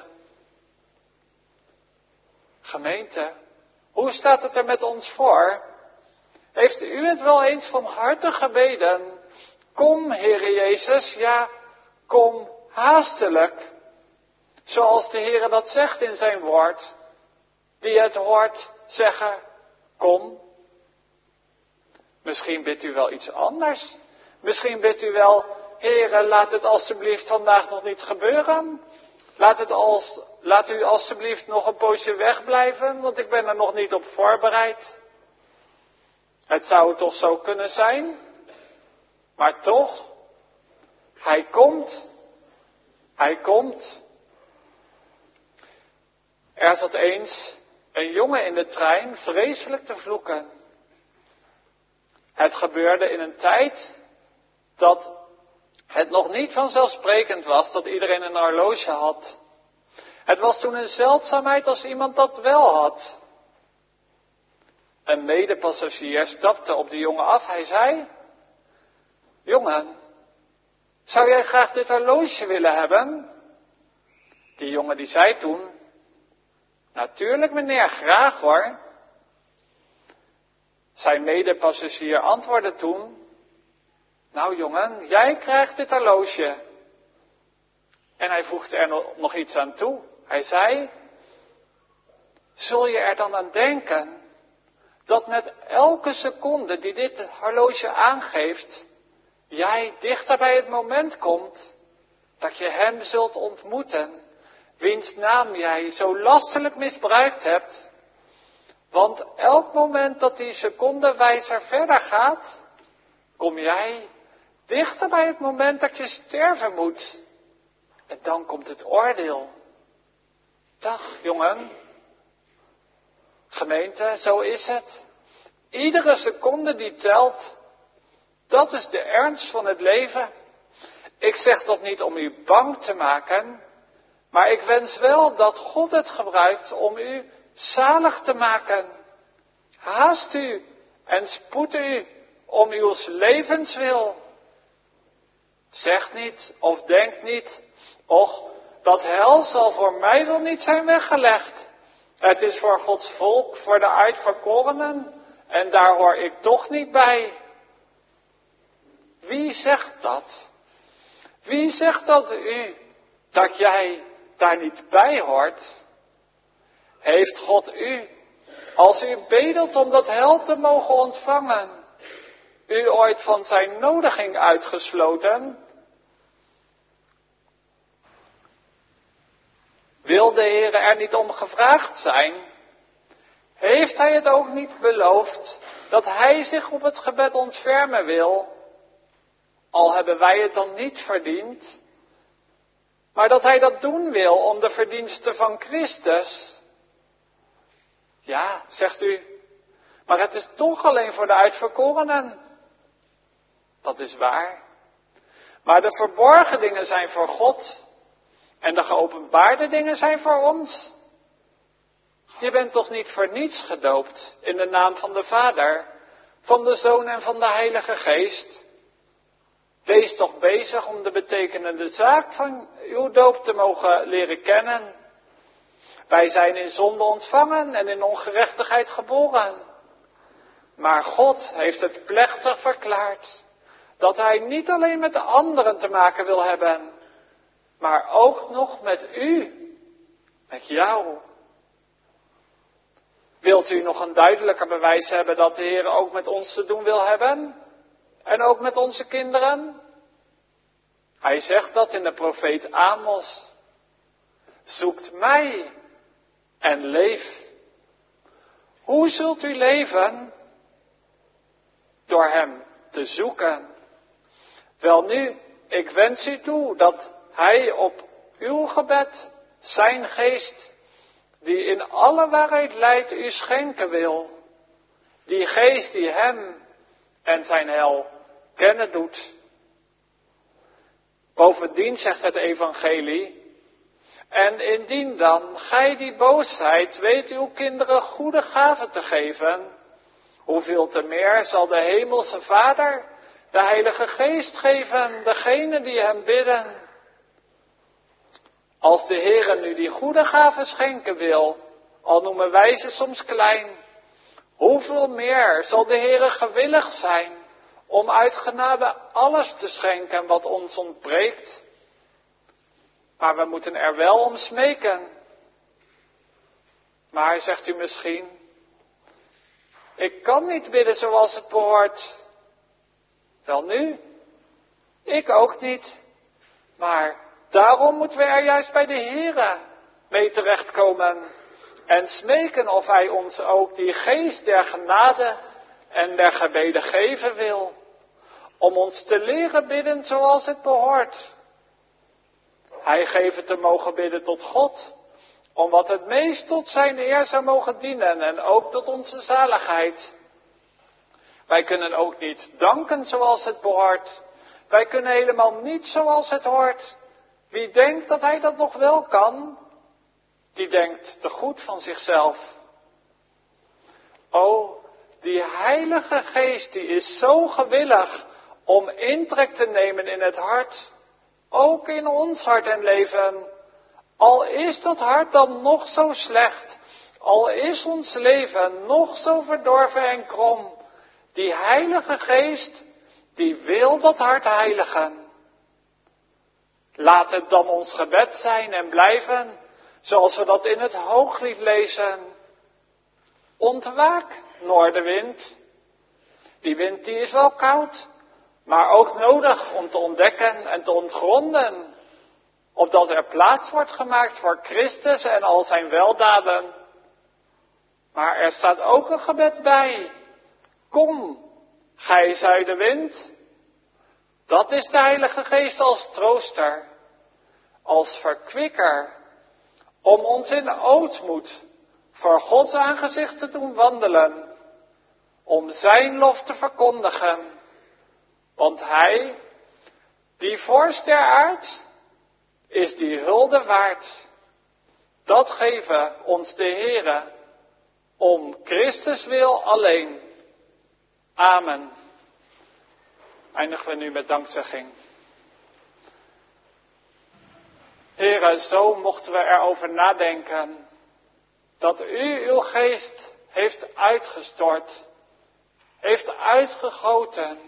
Gemeente, hoe staat het er met ons voor? Heeft u het wel eens van harte gebeden? Kom, Heere Jezus, ja, kom haastelijk. Zoals de Heere dat zegt in zijn woord, die het hoort zeggen, kom. Misschien bidt u wel iets anders. Misschien bidt u wel, Heere, laat het alstublieft vandaag nog niet gebeuren. Laat, het als, laat u alstublieft nog een poosje wegblijven, want ik ben er nog niet op voorbereid. Het zou toch zo kunnen zijn, maar toch, hij komt, hij komt. Er zat eens een jongen in de trein vreselijk te vloeken. Het gebeurde in een tijd dat het nog niet vanzelfsprekend was dat iedereen een horloge had. Het was toen een zeldzaamheid als iemand dat wel had. Een medepassagier stapte op de jongen af. Hij zei, jongen, zou jij graag dit horloge willen hebben? Die jongen die zei toen, natuurlijk meneer, graag hoor. Zijn medepassagier antwoordde toen, nou jongen, jij krijgt dit horloge. En hij voegde er nog iets aan toe. Hij zei, zul je er dan aan denken dat met elke seconde die dit horloge aangeeft, jij dichter bij het moment komt dat je hem zult ontmoeten, wiens naam jij zo lastelijk misbruikt hebt. Want elk moment dat die secondenwijzer verder gaat, kom jij dichter bij het moment dat je sterven moet. En dan komt het oordeel. Dag, jongen. Gemeente, zo is het. Iedere seconde die telt, dat is de ernst van het leven. Ik zeg dat niet om u bang te maken, maar ik wens wel dat God het gebruikt om u zalig te maken. Haast u en spoed u om uw levenswil. Zeg niet of denk niet, och, dat hel zal voor mij wel niet zijn weggelegd. Het is voor Gods volk, voor de uitverkorenen, en daar hoor ik toch niet bij. Wie zegt dat? Wie zegt dat u, dat jij daar niet bij hoort? Heeft God u, als u bedelt om dat hel te mogen ontvangen, u ooit van zijn nodiging uitgesloten? Wil de Heer er niet om gevraagd zijn? Heeft hij het ook niet beloofd dat hij zich op het gebed ontfermen wil? Al hebben wij het dan niet verdiend, maar dat hij dat doen wil om de verdiensten van Christus. Ja, zegt u, maar het is toch alleen voor de uitverkorenen. Dat is waar. Maar de verborgen dingen zijn voor God. En de geopenbaarde dingen zijn voor ons. Je bent toch niet voor niets gedoopt in de naam van de Vader, van de Zoon en van de Heilige Geest. Wees toch bezig om de betekenende zaak van uw doop te mogen leren kennen. Wij zijn in zonde ontvangen en in ongerechtigheid geboren. Maar God heeft het plechtig verklaard dat hij niet alleen met de anderen te maken wil hebben, maar ook nog met u, met jou. Wilt u nog een duidelijker bewijs hebben dat de Heer ook met ons te doen wil hebben? En ook met onze kinderen? Hij zegt dat in de profeet Amos. Zoekt mij en leef. Hoe zult u leven? Door hem te zoeken. Welnu, ik wens u toe dat hij op uw gebed zijn geest, die in alle waarheid leidt, u schenken wil. Die geest die hem en zijn hel kennen doet. Bovendien zegt het evangelie, en indien dan gij die boos zijt, weet uw kinderen goede gaven te geven, hoeveel te meer zal de hemelse Vader de Heilige Geest geven, degene die hem bidden. Als de Heere nu die goede gaven schenken wil, al noemen wij ze soms klein, hoeveel meer zal de Heere gewillig zijn om uit genade alles te schenken wat ons ontbreekt. Maar we moeten er wel om smeken. Maar zegt u misschien, Ik kan niet bidden zoals het behoort. Welnu, ik ook niet. Maar daarom moeten we er juist bij de Heere mee terechtkomen. En smeken of hij ons ook die geest der genade en der gebeden geven wil. Om ons te leren bidden zoals het behoort. Hij geeft het te mogen bidden tot God. Om wat het meest tot zijn eer zou mogen dienen en ook tot onze zaligheid. Wij kunnen ook niet danken zoals het behoort. Wij kunnen helemaal niet zoals het hoort. Wie denkt dat hij dat nog wel kan, die denkt te goed van zichzelf. O, die Heilige Geest, die is zo gewillig om intrek te nemen in het hart. Ook in ons hart en leven. Al is dat hart dan nog zo slecht, al is ons leven nog zo verdorven en krom, die Heilige Geest, die wil dat hart heiligen. Laat het dan ons gebed zijn en blijven, zoals we dat in het Hooglied lezen. Ontwaak, noordenwind. Die wind die is wel koud, maar ook nodig om te ontdekken en te ontgronden. Opdat er plaats wordt gemaakt voor Christus en al zijn weldaden. Maar er staat ook een gebed bij. Kom, gij zuidenwind. Dat is de Heilige Geest als trooster, als verkwikker, om ons in ootmoed voor Gods aangezicht te doen wandelen, om zijn lof te verkondigen. Want hij, die vorst der aard, is die hulde waard. Dat geven ons de Heere, om Christus wil alleen. Amen. Eindigen we nu met dankzegging. Heere, zo mochten we erover nadenken, dat u uw geest heeft uitgestort, heeft uitgegoten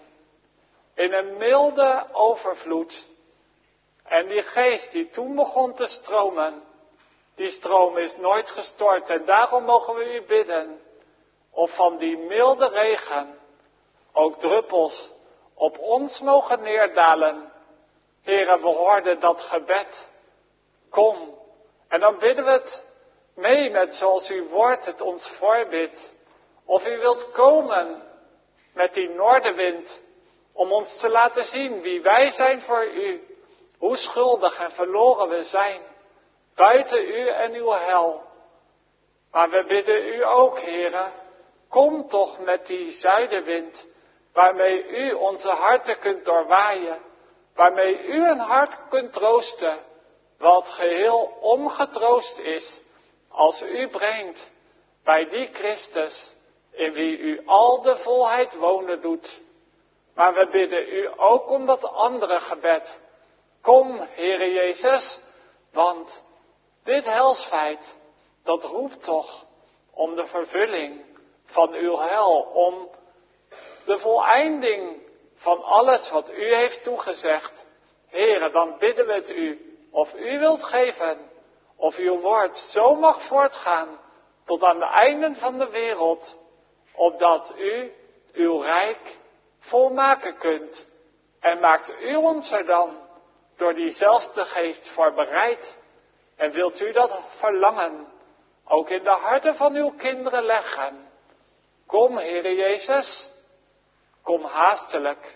in een milde overvloed. En die geest die toen begon te stromen, die stroom is nooit gestort. En daarom mogen we u bidden, of van die milde regen ook druppels op ons mogen neerdalen. Heere, we hoorden dat gebed. Kom. En dan bidden we het mee met zoals uw woord het ons voorbidt. Of u wilt komen met die noordenwind, om ons te laten zien wie wij zijn voor u. Hoe schuldig en verloren we zijn, buiten u en uw hel. Maar we bidden u ook, Heere, kom toch met die zuidenwind, waarmee u onze harten kunt doorwaaien, waarmee u een hart kunt troosten, wat geheel ongetroost is, als u brengt bij die Christus, in wie u al de volheid wonen doet. Maar we bidden u ook om dat andere gebed. Kom, Heere Jezus, want dit helsfeit, dat roept toch om de vervulling van uw hel, om de voleinding van alles wat u heeft toegezegd. Heere, dan bidden we het u, of u wilt geven, of uw woord zo mag voortgaan tot aan de einden van de wereld, opdat u uw rijk volmaken kunt. En maakt u ons er dan door diezelfde geest voor bereid. En wilt u dat verlangen ook in de harten van uw kinderen leggen. Kom, Heere Jezus, kom haastelijk.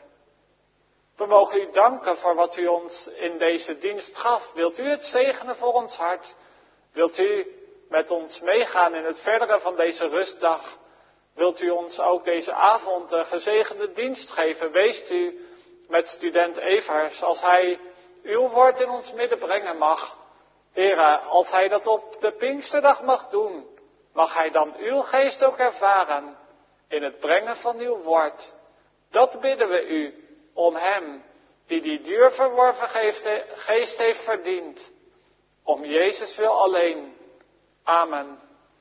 We mogen u danken voor wat u ons in deze dienst gaf. Wilt u het zegenen voor ons hart? Wilt u met ons meegaan in het verdere van deze rustdag? Wilt u ons ook deze avond een gezegende dienst geven? Weest u met student Evers, als hij uw woord in ons midden brengen mag. Heere, als hij dat op de Pinksterdag mag doen, mag hij dan uw geest ook ervaren in het brengen van uw woord. Dat bidden we u om hem, die die duur verworven geest heeft verdiend. Om Jezus wil alleen. Amen.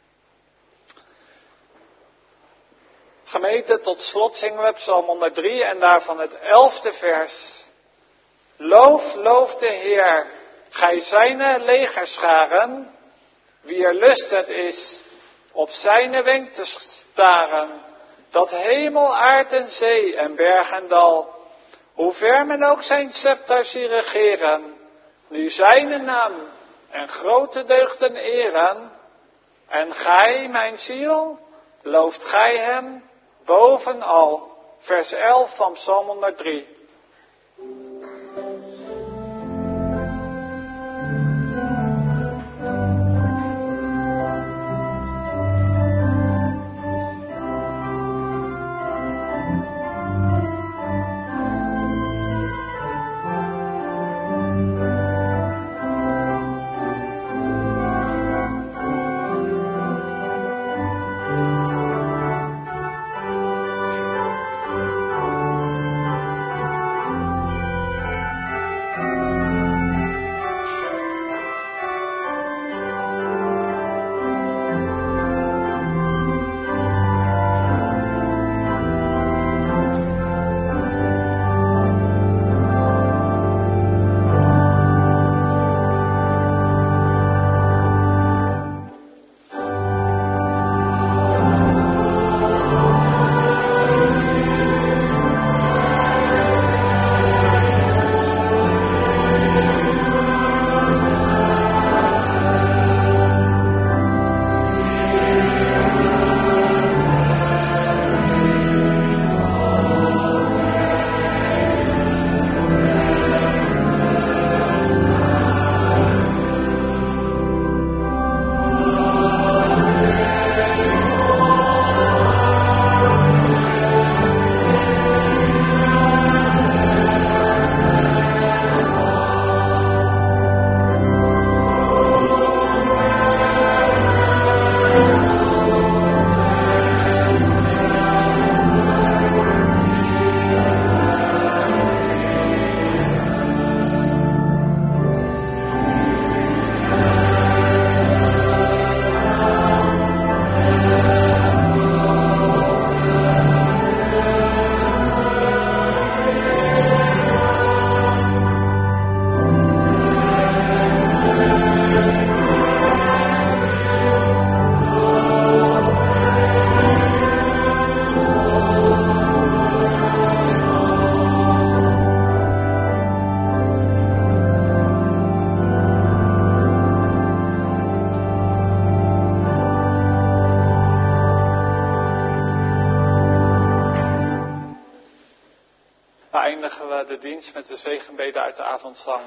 Gemeente, tot slot zingen we Psalm honderddrie en daarvan het elfde vers. Loof, loof de Heer, gij zijne legerscharen, wie er lust het is op zijne wenk te staren. dat hemel, aard en zee en berg en dal, hoe ver men ook zijn scepter zie regeren, nu zijne naam en grote deugden eren. En gij, mijn ziel, looft gij hem bovenal. Vers elf van Psalm honderddrie. Eindigen we de dienst met de zegenbede uit de avondzang.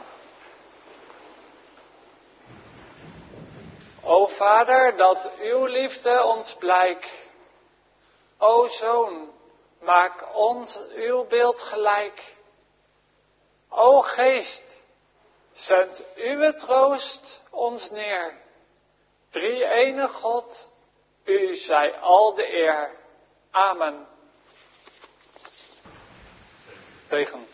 O Vader, dat uw liefde ons blijk. O Zoon, maak ons uw beeld gelijk. O Geest, zend uw troost ons neer. Drie-ene God, u zij al de eer. Amen. Zegen.